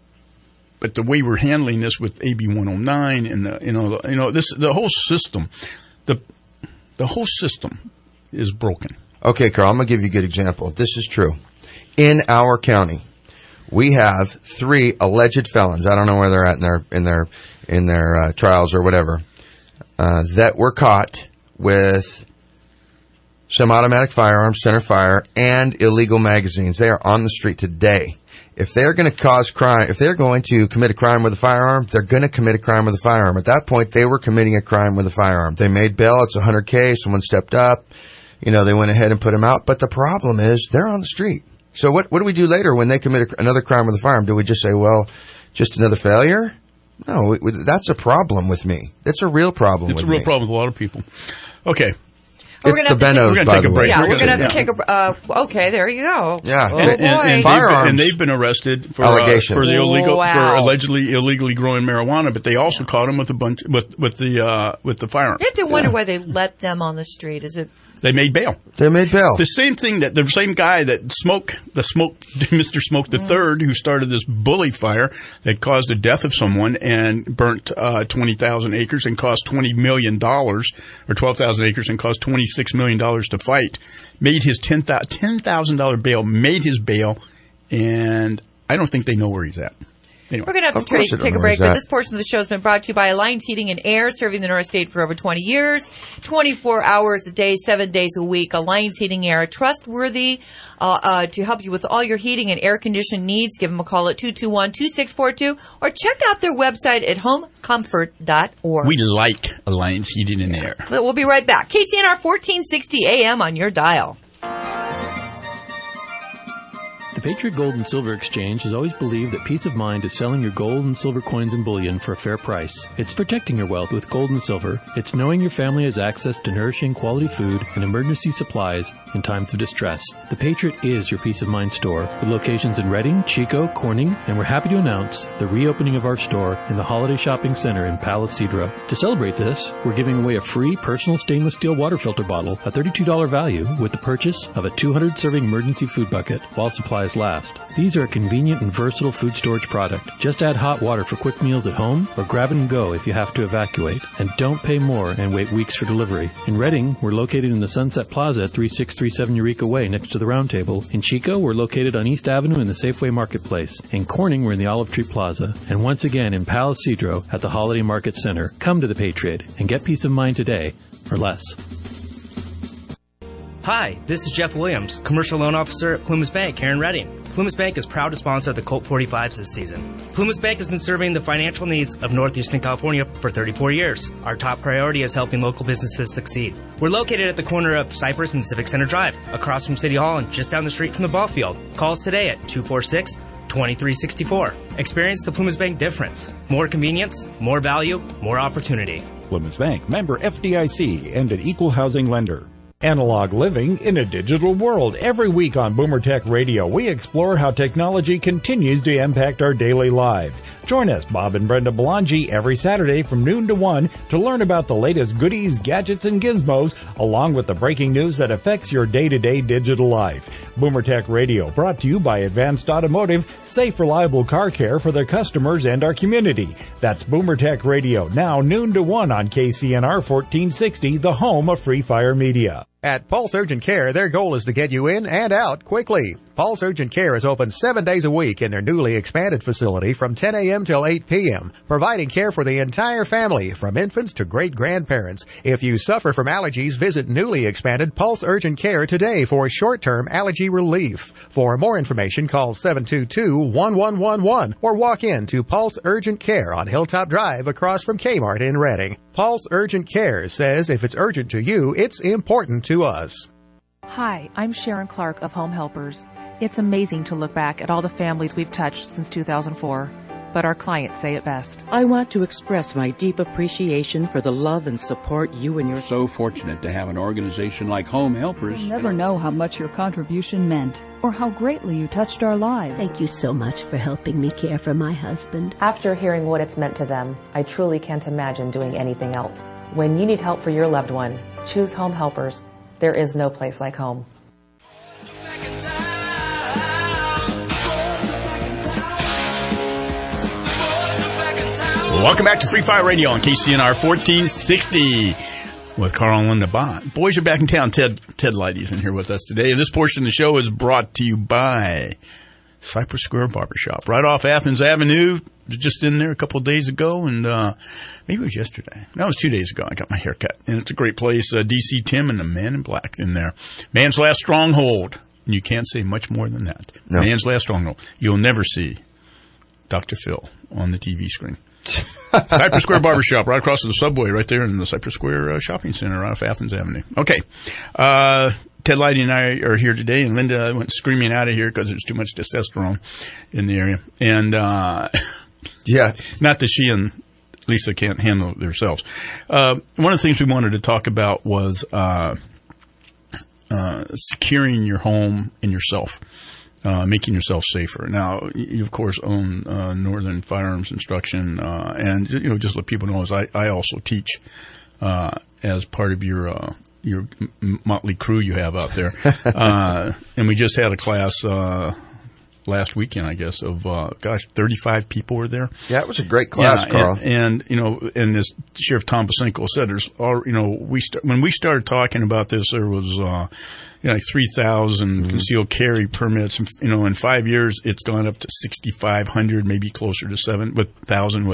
But the way we're handling this with AB 109 and the whole system, the whole system is broken. Okay, Carl, I'm going to give you a good example. This is true. In our county, we have 3 alleged felons. I don't know where they're at in their trials or whatever, that were caught with semi-automatic firearms, center fire, and illegal magazines. They are on the street today. If they're going to cause crime, if they're going to commit a crime with a firearm, they're going to commit a crime with a firearm. At that point, they were committing a crime with a firearm. They made bail. It's $100K. Someone stepped up. You know, they went ahead and put them out. But the problem is they're on the street. So what do we do later when they commit another crime with a firearm? Do we just say, well, just another failure? No, that's a problem with me. That's a real problem with me. It's a real problem with a lot of people. Okay. It's the Benos, by the way. Yeah, we're going to have to take a... okay, there you go. Yeah. Oh, boy. Firearms. And they've been arrested for allegations. for allegedly illegally growing marijuana, but they also caught them with a bunch with the firearm. You have to wonder why they let them on the street. Is it... They made bail. The same guy that Mr. Smoke III, who started this bully fire that caused the death of someone and burnt 20,000 acres and cost $20 million, or 12,000 acres and cost $26 million to fight, made his $10,000 bail, made his bail, and I don't think they know where he's at. Anyway. We're going to have to take a break, but this portion of the show has been brought to you by Alliance Heating and Air, serving the North State for over 20 years, 24 hours a day, 7 days a week. Alliance Heating and Air, trustworthy to help you with all your heating and air conditioning needs. Give them a call at 221-2642 or check out their website at homecomfort.org. We like Alliance Heating and Air. We'll be right back. KCNR 1460 AM on your dial. The Patriot Gold and Silver Exchange has always believed that peace of mind is selling your gold and silver coins and bullion for a fair price. It's protecting your wealth with gold and silver. It's knowing your family has access to nourishing quality food and emergency supplies in times of distress. The Patriot is your peace of mind store with locations in Reading, Chico, Corning, and we're happy to announce the reopening of our store in the Holiday Shopping Center in Palo Cedro. To celebrate this, we're giving away a free personal stainless steel water filter bottle, a $32 value, with the purchase of a 200-serving emergency food bucket while supplies last. These are a convenient and versatile food storage product. Just add hot water for quick meals at home or grab and go if you have to evacuate. And don't pay more and wait weeks for delivery. In Reading, we're located in the Sunset Plaza at 3637 Eureka Way next to the Round Table. In Chico, we're located on East Avenue in the Safeway Marketplace. In Corning, we're in the Olive Tree Plaza. And once again in Palo Cedro at the Holiday Market Center. Come to the Patriot and get peace of mind today or less. Hi, this is Jeff Williams, Commercial Loan Officer at Plumas Bank here in Reading. Plumas Bank is proud to sponsor the Colt 45s this season. Plumas Bank has been serving the financial needs of Northeastern California for 34 years. Our top priority is helping local businesses succeed. We're located at the corner of Cypress and Civic Center Drive, across from City Hall and just down the street from the ball field. Call us today at 246-2364. Experience the Plumas Bank difference. More convenience, more value, more opportunity. Plumas Bank, member FDIC, and an equal housing lender. Analog living in a digital world. Every week on Boomer Tech Radio, we explore how technology continues to impact our daily lives. Join us, Bob and Brenda Belangi, every Saturday from noon to 1 to learn about the latest goodies, gadgets, and gizmos, along with the breaking news that affects your day-to-day digital life. Boomer Tech Radio, brought to you by Advanced Automotive, safe, reliable car care for their customers and our community. That's Boomer Tech Radio, now noon to 1 on KCNR 1460, the home of Free Fire Media. At Pulse Urgent Care, their goal is to get you in and out quickly. Pulse Urgent Care is open 7 days a week in their newly expanded facility from 10 a.m. till 8 p.m., providing care for the entire family, from infants to great-grandparents. If you suffer from allergies, visit newly expanded Pulse Urgent Care today for short-term allergy relief. For more information, call 722-1111 or walk in to Pulse Urgent Care on Hilltop Drive across from Kmart in Reading. Pulse Urgent Care says if it's urgent to you, it's important to us. Hi, I'm Sharon Clark of Home Helpers. It's amazing to look back at all the families we've touched since 2004, but our clients say it best. I want to express my deep appreciation for the love and support you and your... So fortunate to have an organization like Home Helpers. You'll never know how much your contribution meant or how greatly you touched our lives. Thank you so much for helping me care for my husband. After hearing what it's meant to them, I truly can't imagine doing anything else. When you need help for your loved one, choose Home Helpers. There is no place like home. Welcome back to Free Fire Radio on KCNR 1460. with Carl and Linda Bond. Boys are back in town. Ted Leidy's in here with us today. This portion of the show is brought to you by Cypress Square Barbershop, right off Athens Avenue. Just in there a couple of days ago, and maybe it was yesterday. No, it was 2 days ago. I got my hair cut, and it's a great place. DC Tim and the Man in Black in there. Man's Last Stronghold. And you can't say much more than that. No. Man's Last Stronghold. You'll never see Dr. Phil on the TV screen. Cypress Square Barbershop, right across from the subway, right there in the Cypress Square Shopping Center off Athens Avenue. Okay. Ted Leidy and I are here today, and Linda went screaming out of here because there's too much testosterone in the area. And yeah, not that she and Lisa can't handle it themselves. One of the things we wanted to talk about was securing your home and yourself, making yourself safer. Now, you of course own Northern Firearms Instruction, and just let people know, as I also teach as part of your motley crew you have out there, and we just had a class last weekend, I guess, of 35 people were there. Yeah, it was a great class, Carl. And this Sheriff Tom Basenko said, when we started talking about this, there was like 3,000 concealed carry permits. In 5 years, it's gone up to 6,500, maybe closer to 7,000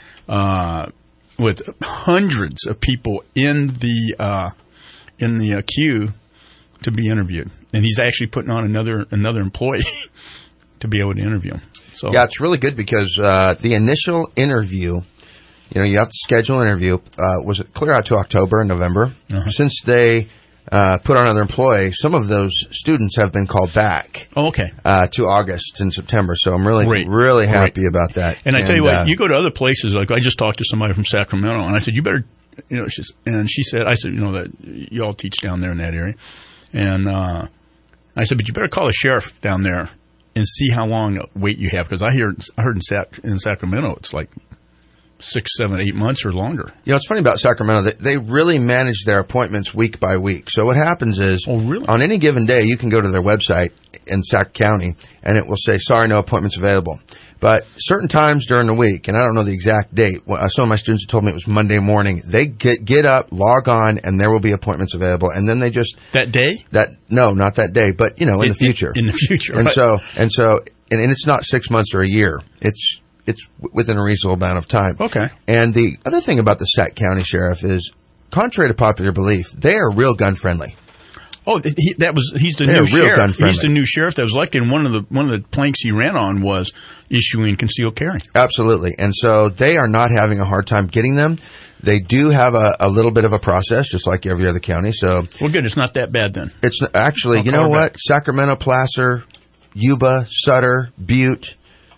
with hundreds of people in the queue to be interviewed. And he's actually putting on another employee to be able to interview him. So yeah, it's really good because the initial interview, you have to schedule an interview. Was it clear out to October and November? Uh-huh. Since they put on another employee, some of those students have been called back. Oh, okay. To August and September. So I'm really happy about that. And I tell you what, you go to other places. Like I just talked to somebody from Sacramento, and I said, you better, she said, that y'all teach down there in that area, and I said, but you better call the sheriff down there and see how long a wait you have, because I heard in Sacramento it's like 6, 7, 8 months or longer. It's funny about Sacramento. They really manage their appointments week by week. So what happens is, on any given day, you can go to their website in Sac County, and it will say, sorry, no appointments available. But certain times during the week, and I don't know the exact date, some of my students told me it was Monday morning, they get up, log on, and there will be appointments available. And then they just... That day? No, not that day, but, in the future. In the future, and right. So it's not 6 months or a year. It's within a reasonable amount of time. Okay. And the other thing about the Sac County Sheriff is, contrary to popular belief, they are real gun friendly. Oh, he's the new sheriff. He's the new sheriff that was elected. And one of the planks he ran on was issuing concealed carry. Absolutely. And so they are not having a hard time getting them. They do have a little bit of a process, just like every other county. So, well, good. It's not that bad then. It's actually, you know what? Sacramento, Placer, Yuba, Sutter, Butte,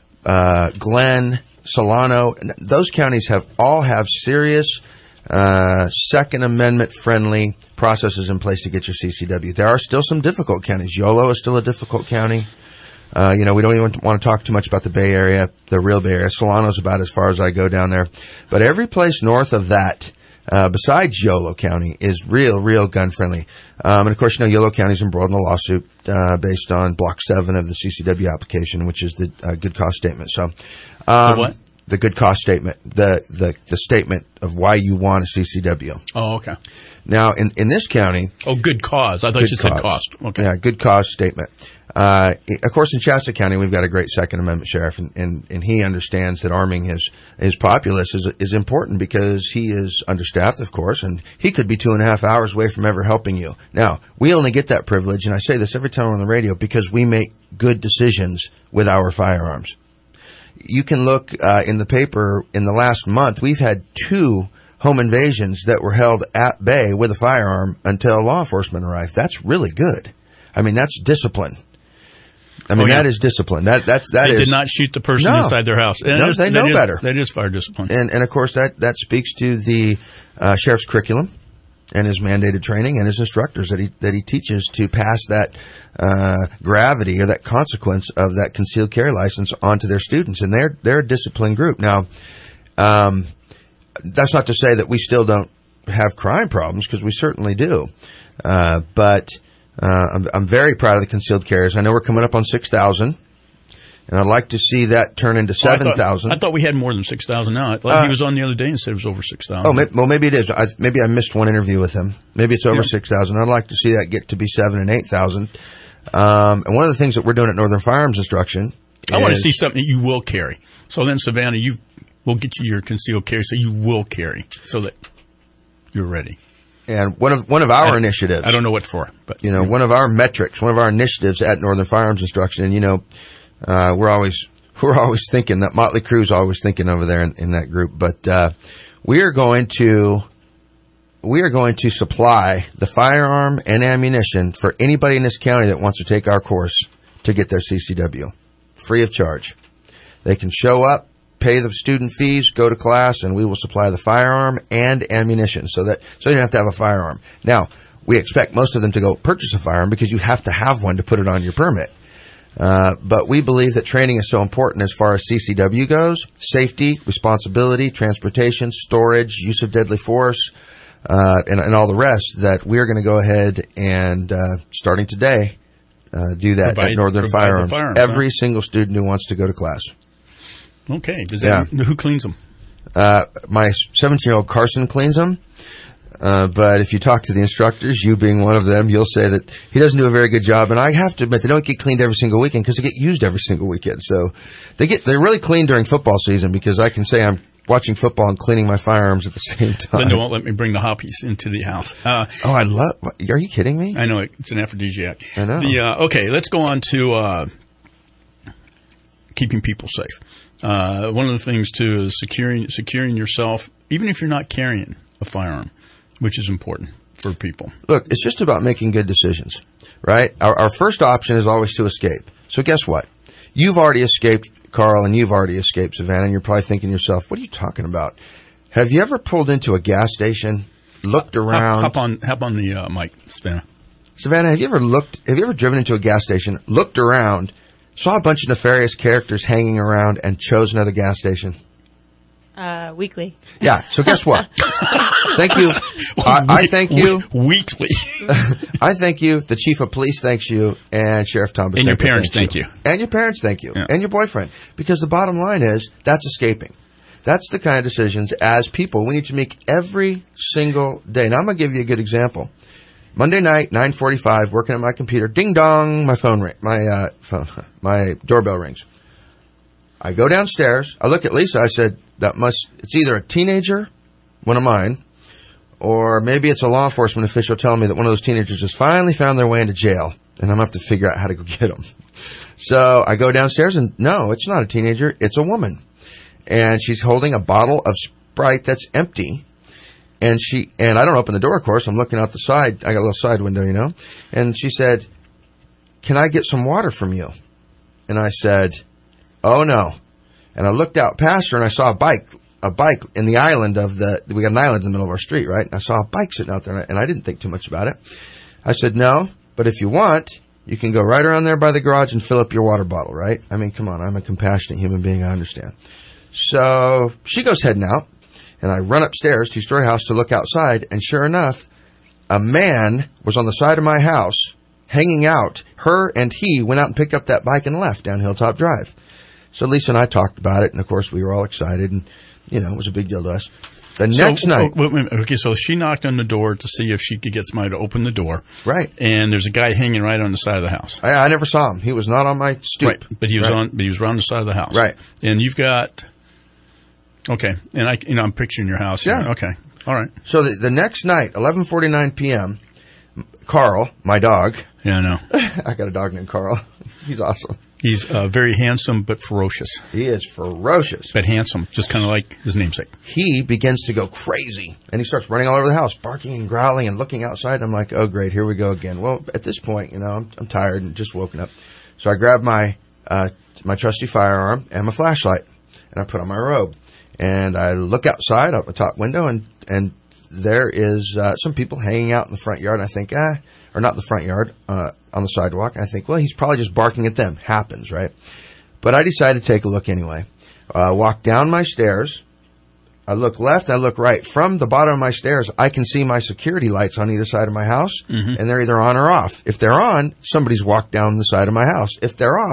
Glenn, Solano, those counties all have serious Second Amendment friendly processes in place to get your CCW. There are still some difficult counties. Yolo is still a difficult county. We don't even want to talk too much about the Bay Area, the real Bay Area. Solano's about as far as I go down there. But every place north of that, besides Yolo County, is real gun friendly. And of course, Yolo County's embroiled in a lawsuit based on Block 7 of the CCW application, which is the good cause statement. So, the what? The good cause statement, the statement of why you want a CCW. Oh, okay. Now, in this county... Oh, good cause. I thought you said cost. Okay. Yeah, good cause statement. Of course, in Shasta County, we've got a great Second Amendment sheriff, and he understands that arming his populace is important because he is understaffed, of course, and he could be 2.5 hours away from ever helping you. Now, we only get that privilege, and I say this every time on the radio, because we make good decisions with our firearms. You can look in the paper in the last month. We've had 2 home invasions that were held at bay with a firearm until law enforcement arrived. That's really good. I mean, that's discipline. That is discipline. They did not shoot the person inside their house. And they know better. That is fire discipline. And of course, that speaks to the sheriff's curriculum and his mandated training and his instructors that he teaches to pass that gravity or that consequence of that concealed carry license onto their students. And they're a disciplined group. Now, that's not to say that we still don't have crime problems, because we certainly do. But I'm very proud of the concealed carriers. I know we're coming up on 6,000. And I'd like to see that turn into 7,000. I thought we had more than 6,000 now. I thought he was on the other day and said it was over 6,000. Oh, well, maybe it is. Maybe I missed one interview with him. Maybe it's over 6,000. I'd like to see that get to be 7,000 and 8,000. And one of the things that we're doing at Northern Firearms Instruction, I want to see something that you will carry. So then, Savannah, we'll get you your concealed carry, so you will carry, so that you're ready. And one of our initiatives, I don't know what for, but one of our metrics, one of our initiatives at Northern Firearms Instruction, and we're always thinking that Motley Crue's always thinking over there in that group, but we are going to supply the firearm and ammunition for anybody in this county that wants to take our course to get their CCW, free of charge. They can show up, pay the student fees, go to class, and we will supply the firearm and ammunition so you don't have to have a firearm. Now, we expect most of them to go purchase a firearm because you have to have one to put it on your permit. But we believe that training is so important as far as CCW goes: safety, responsibility, transportation, storage, use of deadly force, and all the rest, that we're going to go ahead and, starting today, do that at Northern Firearms. Every single student who wants to go to class. Okay. Who cleans them? My 17-year-old Carson cleans them. But if you talk to the instructors, you being one of them, you'll say that he doesn't do a very good job. And I have to admit, they don't get cleaned every single weekend because they get used every single weekend. So they're really clean during football season, because I can say I'm watching football and cleaning my firearms at the same time. Linda won't let me bring the hoppies into the house. Are you kidding me? I know, it's an aphrodisiac. I know. Okay, let's go on to keeping people safe. One of the things, too, is securing yourself, even if you're not carrying a firearm, which is important for people. Look, it's just about making good decisions, right? Our first option is always to escape. So guess what? You've already escaped, Carl, and you've already escaped, Savannah, and you're probably thinking to yourself, what are you talking about? Have you ever pulled into a gas station, looked around? Hop on the mic, Savannah. Savannah, have you ever driven into a gas station, looked around, saw a bunch of nefarious characters hanging around, and chose another gas station? Weekly. Yeah, so guess what? Thank you. I thank you. Weekly. I thank you. The chief of police thanks you. And Sheriff Thomas. And your parents thank you. And your parents thank you. Yeah. And your boyfriend. Because the bottom line is, that's escaping. That's the kind of decisions as people we need to make every single day. Now, I'm going to give you a good example. Monday night, 9:45, working on my computer. Ding dong, my phone ring. My doorbell rings. I go downstairs. I look at Lisa. I said, it's either a teenager, one of mine, or maybe it's a law enforcement official telling me that one of those teenagers has finally found their way into jail, and I'm going to have to figure out how to go get them. So I go downstairs, and no, it's not a teenager. It's a woman. And she's holding a bottle of Sprite that's empty. And I don't open the door, of course. I'm looking out the side. I got a little side window, And she said, "Can I get some water from you?" And I said, "Oh, no." And I looked out past her, and I saw a bike in the island we got an island in the middle of our street, right? And I saw a bike sitting out there, and I didn't think too much about it. I said, "No, but if you want, you can go right around there by the garage and fill up your water bottle," right? I mean, come on, I'm a compassionate human being, I understand. So she goes heading out, and I run upstairs, two-story house, to look outside, and sure enough, a man was on the side of my house, hanging out. Her and he went out and picked up that bike and left down Hilltop Drive. So Lisa and I talked about it, and of course we were all excited, and it was a big deal to us. The next night, okay, so she knocked on the door to see if she could get somebody to open the door, right? And there's a guy hanging right on the side of the house. I never saw him; he was not on my stoop, right? But he was around the side of the house, right? And you've got, okay, and I'm picturing your house. Yeah, here. Okay, all right. So the next night, 11:49 p.m., Carl, my dog. Yeah, I know. I got a dog named Carl. He's awesome. He's very handsome but ferocious. He is ferocious. But handsome, just kind of like his namesake. He begins to go crazy, and he starts running all over the house, barking and growling and looking outside. I'm like, oh, great, here we go again. Well, at this point, I'm tired and just woken up. So I grab my trusty firearm and my flashlight, and I put on my robe. And I look outside out the top window, and there is some people hanging out in the front yard. And I think, or not the front yard, on the sidewalk. I think, well, he's probably just barking at them. Happens, right? But I decided to take a look anyway. Walk down my stairs. I look left, I look right. From the bottom of my stairs, I can see my security lights on either side of my house, and they're either on or off. If they're on, somebody's walked down the side of my house. If they're off,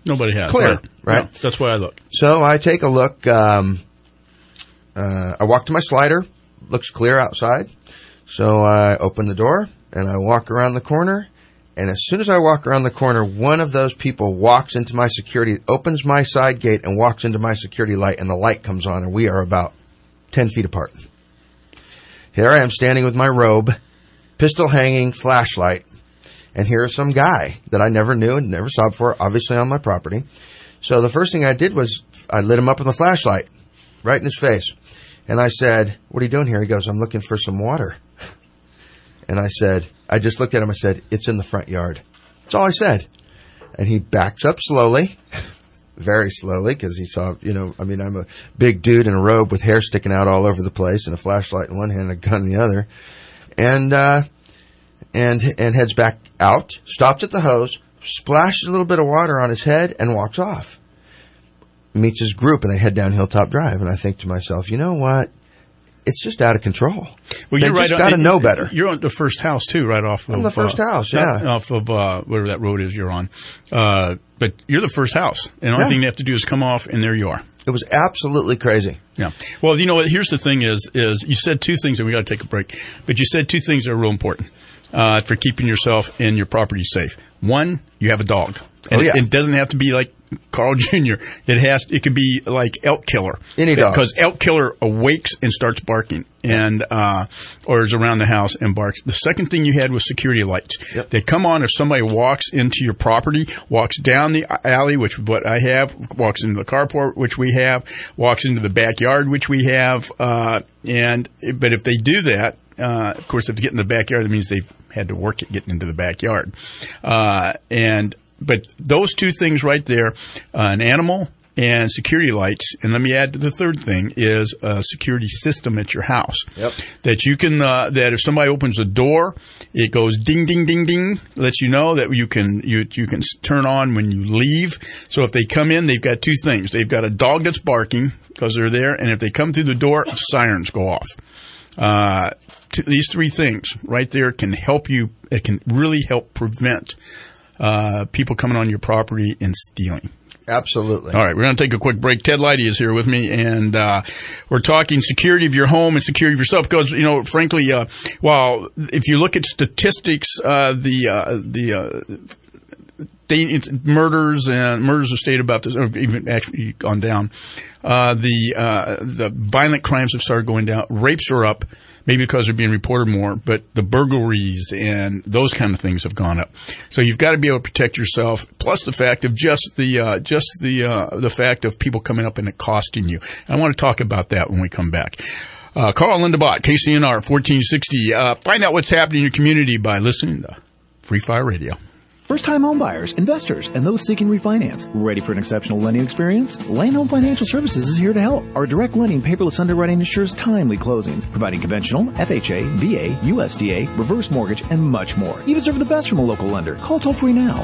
Nobody has. Clear, right? No, that's why I look. So I take a look. I walk to my slider. Looks clear outside. So I open the door and I walk around the corner. And as soon as I walk around the corner, one of those people walks into my security, opens my side gate and walks into my security light, and the light comes on, and we are about 10 feet apart. Here I am standing with my robe, pistol hanging, flashlight, and here's some guy that I never knew and never saw before, obviously on my property. So the first thing I did was I lit him up with a flashlight right in his face. And I said, "What are you doing here?" He goes, "I'm looking for some water." And I said, I just looked at him. I said, "It's in the front yard." That's all I said. And he backs up slowly, very slowly, because he saw, I'm a big dude in a robe with hair sticking out all over the place and a flashlight in one hand and a gun in the other. And heads back out, stops at the hose, splashes a little bit of water on his head and walks off. Meets his group and they head down Hilltop Drive. And I think to myself, you know what? It's just out of control. Well, you're right. Got to know better. You're on the first house too, right off of the first house. Yeah, off of whatever that road is you're on. But you're the first house, and the only thing they have to do is come off, and there you are. It was absolutely crazy. Yeah. Well, you know what? Here's the thing: is you said two things, and we got to take a break. But you said two things that are real important for keeping yourself and your property safe. One, you have a dog, and it doesn't have to be like Carl Jr. It could be like Elk Killer. Any dog. Because Elk Killer awakes and starts barking and, or is around the house and barks. The second thing you had was security lights. Yep. They come on if somebody walks into your property, walks down the alley, which is what I have, walks into the carport, which we have, walks into the backyard, which we have, but if they do that, of course, if they get in the backyard, that means they've had to work at getting into the backyard. But those two things right there, an animal and security lights, and let me add to the third thing, is a security system at your house. Yep. That you can, that if somebody opens the door, it goes ding, ding, ding, ding, lets you know that you can turn on when you leave. So if they come in, they've got two things. They've got a dog that's barking because they're there, and if they come through the door, sirens go off. These three things right there can help you, it can really help prevent people coming on your property and stealing. Absolutely. All right, we're going to take a quick break. Ted Leidy is here with me, and we're talking security of your home and security of yourself. Because, frankly, while if you look at statistics, murders have stayed about this, or even actually gone down. The violent crimes have started going down. Rapes are up. Maybe because they're being reported more, but the burglaries and those kind of things have gone up. So you've got to be able to protect yourself. Plus the fact of the fact of people coming up and it costing you. I want to talk about that when we come back. Carl Lindenbach, KCNR 1460. Find out what's happening in your community by listening to Free Fire Radio. First-time homebuyers, investors, and those seeking refinance. Ready for an exceptional lending experience? Lane Home Financial Services is here to help. Our direct lending paperless underwriting ensures timely closings, providing conventional, FHA, VA, USDA, reverse mortgage, and much more. You deserve the best from a local lender. Call toll-free now,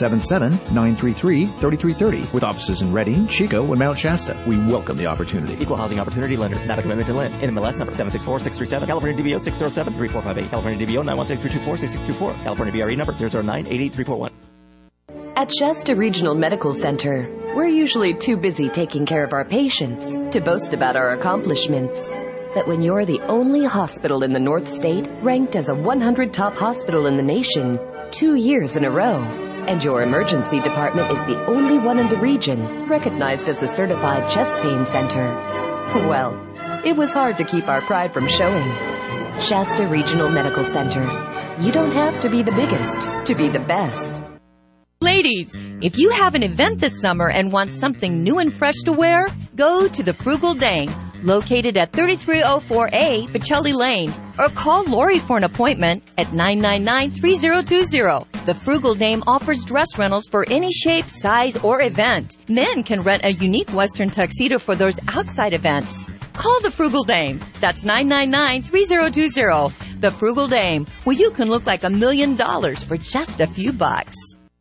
877-933-3330, with offices in Reading, Chico, and Mount Shasta. We welcome the opportunity. Equal Housing Opportunity Lender. Not a commitment to lend. NMLS number 764-637. California DBO 607-3458. California DBO 916-324-6624. California BRE number 009-88341. At Shasta Regional Medical Center, we're usually too busy taking care of our patients to boast about our accomplishments. But when you're the only hospital in the North State ranked as a 100 top hospital in the nation 2 years in a row, and your emergency department is the only one in the region recognized as the certified chest pain center, well, it was hard to keep our pride from showing. Shasta Regional Medical Center. You don't have to be the biggest to be the best. Ladies, if you have an event this summer and want something new and fresh to wear, go to the Frugal Dame, located at 3304A Pacelli Lane, or call Lori for an appointment at 999-3020. The Frugal Dame offers dress rentals for any shape, size, or event. Men can rent a unique Western tuxedo for those outside events. Call the Frugal Dame. That's 999-3020. The Frugal Dame, where you can look like $1 million for just a few bucks.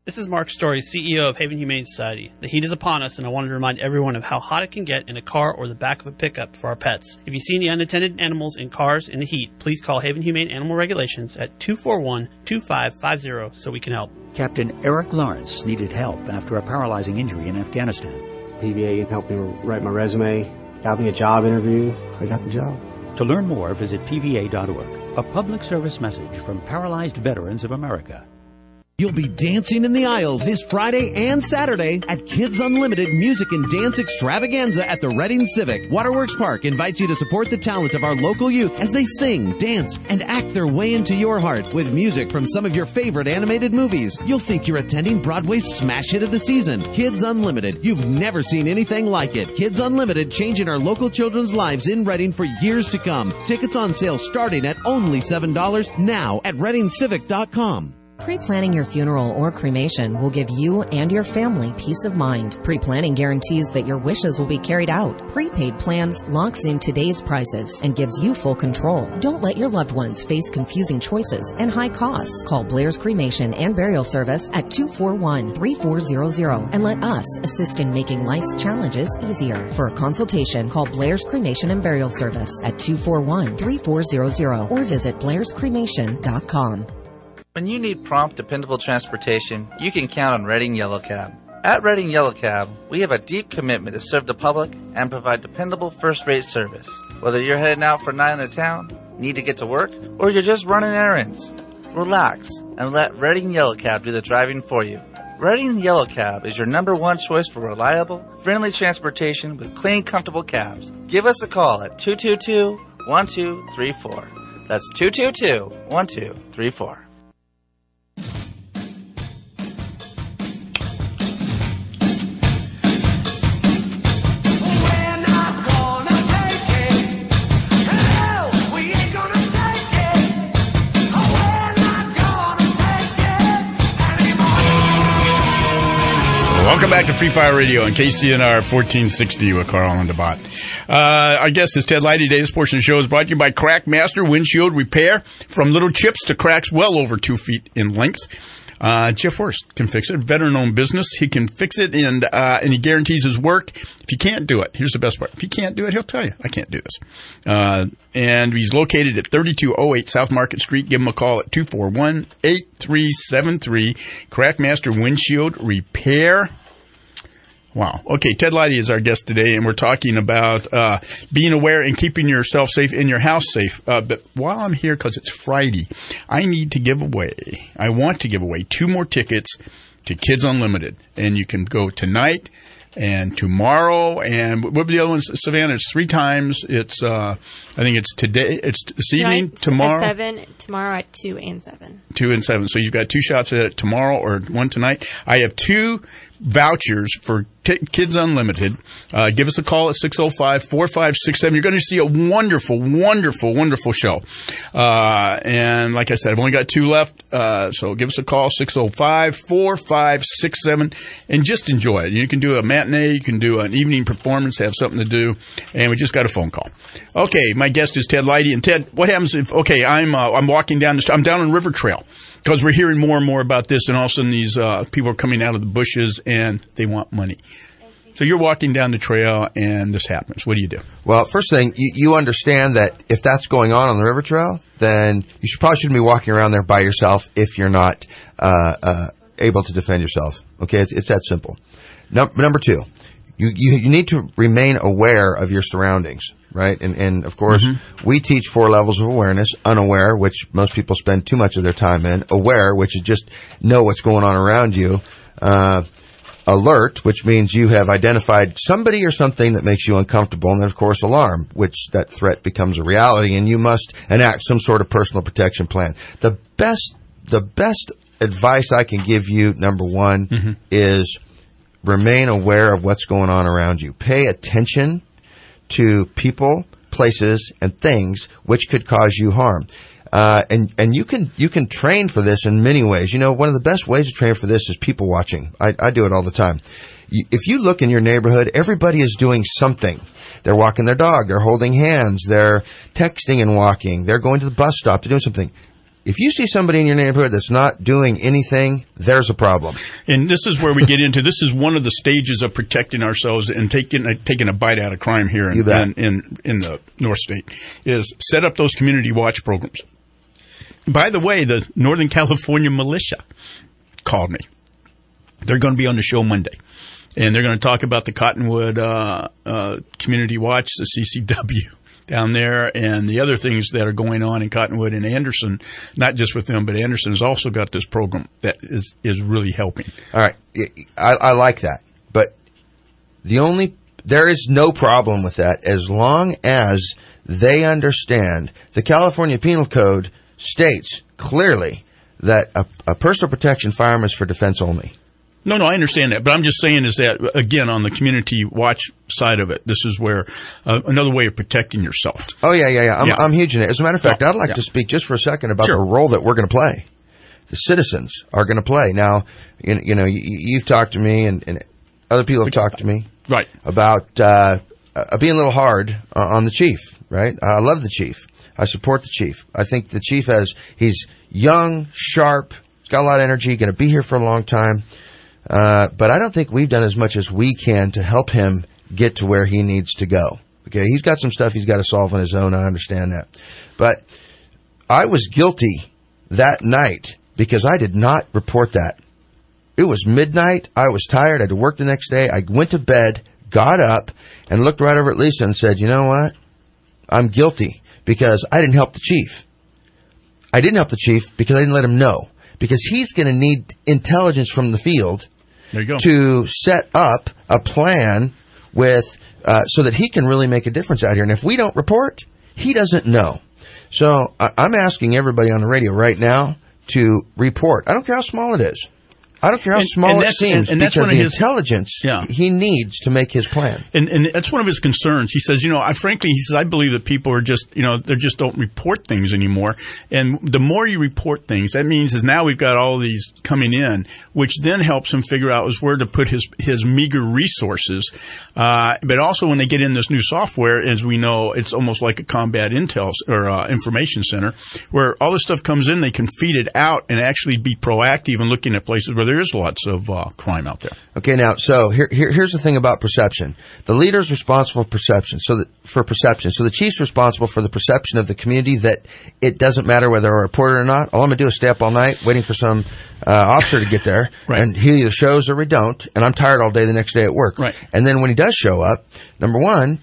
This is Mark Story, CEO of Haven Humane Society. The heat is upon us, and I wanted to remind everyone of how hot it can get in a car or the back of a pickup for our pets. If you see any unattended animals in cars in the heat, please call Haven Humane Animal Regulations at 241-2550 so we can help. Captain Eric Lawrence needed help after a paralyzing injury in Afghanistan. PVA helped me write my resume, got me a job interview. I got the job. To learn more, visit pva.org. A public service message from Paralyzed Veterans of America. You'll be dancing in the aisles this Friday and Saturday at Kids Unlimited Music and Dance Extravaganza at the Reading Civic. Waterworks Park invites you to support the talent of our local youth as they sing, dance, and act their way into your heart with music from some of your favorite animated movies. You'll think you're attending Broadway's smash hit of the season, Kids Unlimited. You've never seen anything like it. Kids Unlimited, changing our local children's lives in Reading for years to come. Tickets on sale starting at only $7 now at ReadingCivic.com. Pre-planning your funeral or cremation will give you and your family peace of mind. Pre-planning guarantees that your wishes will be carried out. Prepaid plans locks in today's prices and gives you full control. Don't let your loved ones face confusing choices and high costs. Call Blair's Cremation and Burial Service at 241-3400 and let us assist in making life's challenges easier. For a consultation, call Blair's Cremation and Burial Service at 241-3400 or visit blairscremation.com. When you need prompt, dependable transportation, you can count on Reading Yellow Cab. At Reading Yellow Cab, we have a deep commitment to serve the public and provide dependable first-rate service. Whether you're heading out for a night in the town, need to get to work, or you're just running errands, relax and let Reading Yellow Cab do the driving for you. Reading Yellow Cab is your #1 choice for reliable, friendly transportation with clean, comfortable cabs. Give us a call at 222-1234. That's 222-1234. Welcome back to Free Fire Radio on KCNR 1460 with Carl and DeBott. Our guest is Ted Lighty. Today's portion of the show is brought to you by Crack Master Windshield Repair. From little chips to cracks well over 2 feet in length. Jeff Horst can fix it. Veteran-owned business. He can fix it, and he guarantees his work. If you can't do it, here's the best part. If you can't do it, he'll tell you, I can't do this. And he's located at 3208 South Market Street. Give him a call at 241-8373. Crackmaster Windshield Repair. Wow. Okay, Ted Lighty is our guest today, and we're talking about being aware and keeping yourself safe and your house safe. But while I'm here, because it's Friday, I want to give away 2 more tickets to Kids Unlimited. And you can go tonight and tomorrow, and what were the other ones, Savannah? It's 3 times. It's I think it's today. It's this evening, tomorrow. At 7, tomorrow at 2 and 7. 2 and 7. So you've got 2 shots at it tomorrow or 1 tonight. I have 2 vouchers for Kids Unlimited. Give us a call at 605-4567. You're going to see a wonderful, wonderful, wonderful show. And like I said, I've only got 2 left. So give us a call, 605-4567, and just enjoy it. You can do a matinee, you can do an evening performance, have something to do, and we just got a phone call. Okay, my guest is Ted Lighty. And Ted, what happens if, I'm walking down I'm down on River Trail, because we're hearing more and more about this, and all of a sudden these people are coming out of the bushes and they want money. So you're walking down the trail and this happens. What do you do? Well, first thing, you understand that if that's going on the river trail, then you probably shouldn't be walking around there by yourself if you're not able to defend yourself. Okay, it's that simple. Number 2, you need to remain aware of your surroundings, right? And of course, we teach 4 levels of awareness: unaware, which most people spend too much of their time in; aware, which is just know what's going on around you; alert, which means you have identified somebody or something that makes you uncomfortable; and then, of course, alarm, which that threat becomes a reality, and you must enact some sort of personal protection plan. The best advice I can give you, number 1, is remain aware of what's going on around you. Pay attention to people, places, and things which could cause you harm. And you can train for this in many ways. You know, one of the best ways to train for this is people watching. I do it all the time. If you look in your neighborhood, everybody is doing something. They're walking their dog. They're holding hands. They're texting and walking. They're going to the bus stop. They're doing something. if you see somebody in your neighborhood that's not doing anything, there's a problem. And this is where we get into, this is one of the stages of protecting ourselves and taking a bite out of crime here in the North State, is set up those community watch programs. By the way, the Northern California militia called me. They're going to be on the show Monday. And they're going to talk about the Cottonwood Community Watch, the CCW down there, and the other things that are going on in Cottonwood and Anderson, not just with them, but Anderson has also got this program that is really helping. All right. I like that. But there is no problem with that as long as they understand the California Penal Code states clearly that a personal protection firearm is for defense only. No, I understand that. But I'm just saying is that, again, on the community watch side of it, this is where another way of protecting yourself. Oh, yeah. I'm huge in it. As a matter of fact, I'd like to speak just for a second about the role that we're going to play. The citizens are going to play. Now, you've talked to me and other people have talked to me about being a little hard on the chief, right? I love the chief. I support the chief. I think the chief he's young, sharp, he's got a lot of energy, going to be here for a long time. But I don't think we've done as much as we can to help him get to where he needs to go. Okay, he's got some stuff he's got to solve on his own. I understand that. But I was guilty that night because I did not report that. It was midnight. I was tired. I had to work the next day. I went to bed, got up, and looked right over at Lisa and said, you know what? I'm guilty because I didn't help the chief. I didn't help the chief because I didn't let him know. Because he's going to need intelligence from the field to set up a plan with so that he can really make a difference out here. And if we don't report, he doesn't know. So I'm asking everybody on the radio right now to report. I don't care how small it is. I don't care how small it seems, because the intelligence he needs to make his plan. And that's one of his concerns. He says, I believe that people are just, they just don't report things anymore. And the more you report things, that means is now we've got all these coming in, which then helps him figure out where to put his meager resources. But also when they get in this new software, as we know, it's almost like a combat intel or information center, where all this stuff comes in, they can feed it out and actually be proactive and looking at places where there is lots of crime out there. Okay, now, so here's the thing about perception. The leader's responsible for perception. So the chief's responsible for the perception of the community that it doesn't matter whether I report it or not. All I'm going to do is stay up all night waiting for some officer to get there, and he either shows or we don't, and I'm tired all day the next day at work. Right. And then when he does show up, number one,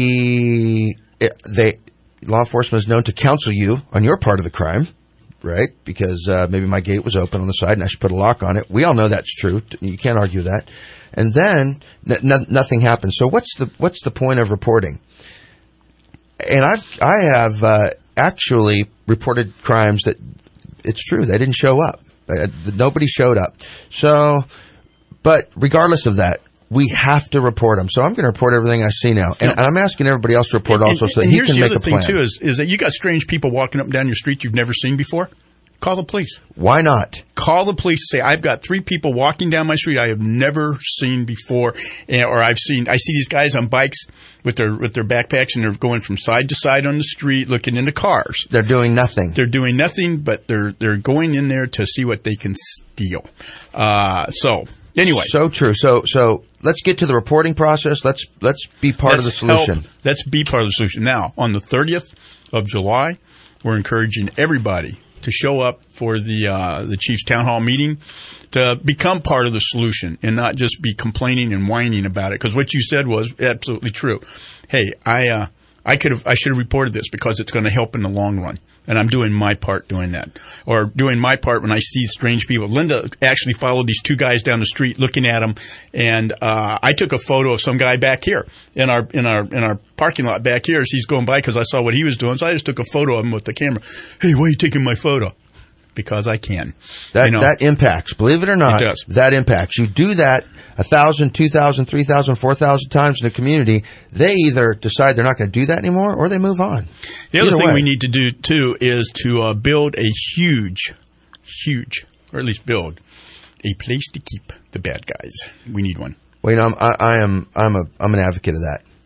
law enforcement is known to counsel you on your part of the crime. Right, because maybe my gate was open on the side and I should put a lock on it. We all know that's true. You can't argue that. And then nothing happens. So what's the point of reporting? And I have actually reported crimes that it's true they didn't show up. Nobody showed up. So, but regardless of that, we have to report them. So I'm going to report everything I see now. And I'm asking everybody else to report also so that he can make a plan. Here's the other thing, too, is that you got strange people walking up and down your street you've never seen before. Call the police. Why not? Call the police and say, I've got 3 people walking down my street I have never seen before. Or I see these guys on bikes with their backpacks and they're going from side to side on the street looking into cars. They're doing nothing. They're doing nothing, but they're going in there to see what they can steal. Anyway. So true. So let's get to the reporting process. Let's be part of the solution. Let's be part of the solution. Now, on the 30th of July, we're encouraging everybody to show up for the Chiefs Town Hall meeting to become part of the solution and not just be complaining and whining about it. Because what you said was absolutely true. Hey, I should have reported this because it's going to help in the long run. And I'm doing my part doing that. Or doing my part when I see strange people. Linda actually followed these 2 guys down the street looking at them. And I took a photo of some guy back here in our parking lot back here as he's going by because I saw what he was doing. So I just took a photo of him with the camera. Hey, why are you taking my photo? Because I can. That impacts. Believe it or not, it does. That impacts. You do that 1,000, 2,000, 3,000, 4,000 times in the community, they either decide they're not going to do that anymore or they move on. The other thing we need to do, too, is to build a huge, or at least build a place to keep the bad guys. We need one. Well, I'm an advocate of that.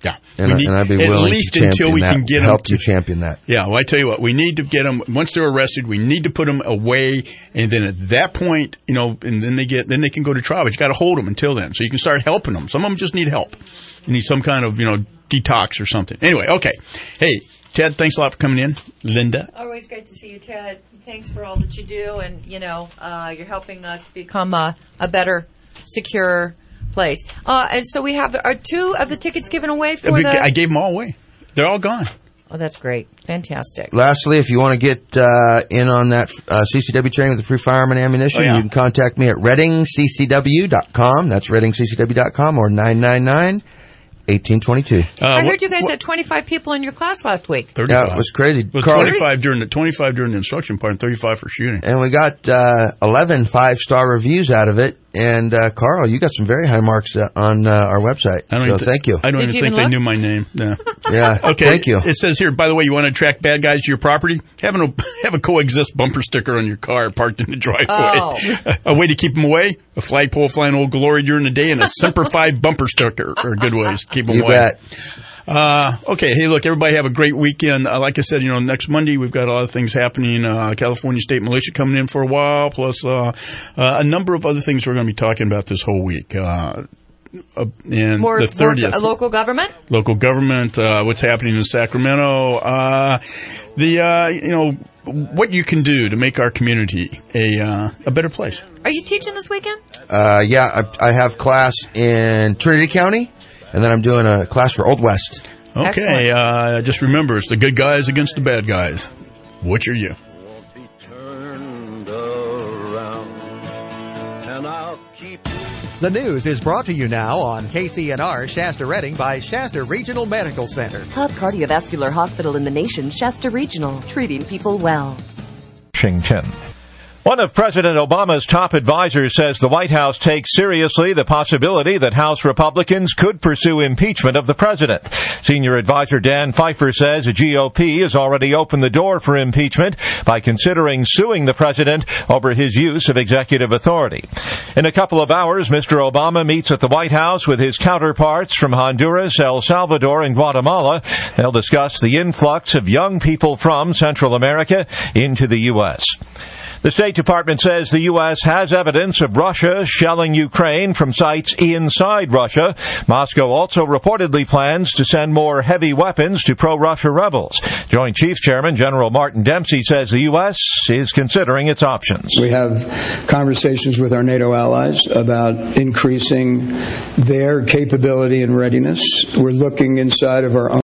Yeah. And I'd be willing to until we can get help you champion that. Yeah, well, I tell you what, we need to get them, once they're arrested, we need to put them away, and then at that point, and then they can go to trial, but you got to hold them until then, so you can start helping them. Some of them just need help. You need some kind of, detox or something. Anyway, okay. Hey, Ted, thanks a lot for coming in. Linda? Always great to see you, Ted. Thanks for all that you do, and, you're helping us become a better, secure place. And so we have 2 of the tickets given away for I gave them all away. They're all gone. Oh, that's great. Fantastic. Lastly, if you want to get in on that CCW training with the free firearm and ammunition, you can contact me at reddingccw.com. That's reddingccw.com or 999-1822. I heard you guys had 25 people in your class last week. 35. Yeah, it was crazy. It was 25 during the instruction part and 35 for shooting. And we got 11 5-star reviews out of it. And, Carl, you got some very high marks on our website. Thank you. I don't even think they knew my name. Yeah. Yeah. Okay. Thank you. It says here, by the way, you want to attract bad guys to your property? Have a coexist bumper sticker on your car parked in the driveway. Oh. A way to keep them away? A flagpole flying Old Glory during the day and a Semper Fi bumper sticker are good ways to keep them away. You bet. Okay. Hey, look, everybody have a great weekend. Like I said, next Monday we've got a lot of things happening. California State Militia coming in for a while, plus a number of other things we're going to be talking about this whole week. And more, the 30th. More local government? Local government, what's happening in Sacramento, what you can do to make our community a better place. Are you teaching this weekend? Yeah, I have class in Trinity County. And then I'm doing a class for Old West. Okay, just remember, it's the good guys against the bad guys. Which are you? The news is brought to you now on KCNR Shasta Redding by Shasta Regional Medical Center. Top cardiovascular hospital in the nation, Shasta Regional, treating people well. Washington. One of President Obama's top advisors says the White House takes seriously the possibility that House Republicans could pursue impeachment of the president. Senior advisor Dan Pfeiffer says the GOP has already opened the door for impeachment by considering suing the president over his use of executive authority. In a couple of hours, Mr. Obama meets at the White House with his counterparts from Honduras, El Salvador, and Guatemala. They'll discuss the influx of young people from Central America into the U.S. The State Department says the U.S. has evidence of Russia shelling Ukraine from sites inside Russia. Moscow also reportedly plans to send more heavy weapons to pro-Russia rebels. Joint Chiefs Chairman General Martin Dempsey says the U.S. is considering its options. We have conversations with our NATO allies about increasing their capability and readiness. We're looking inside of our own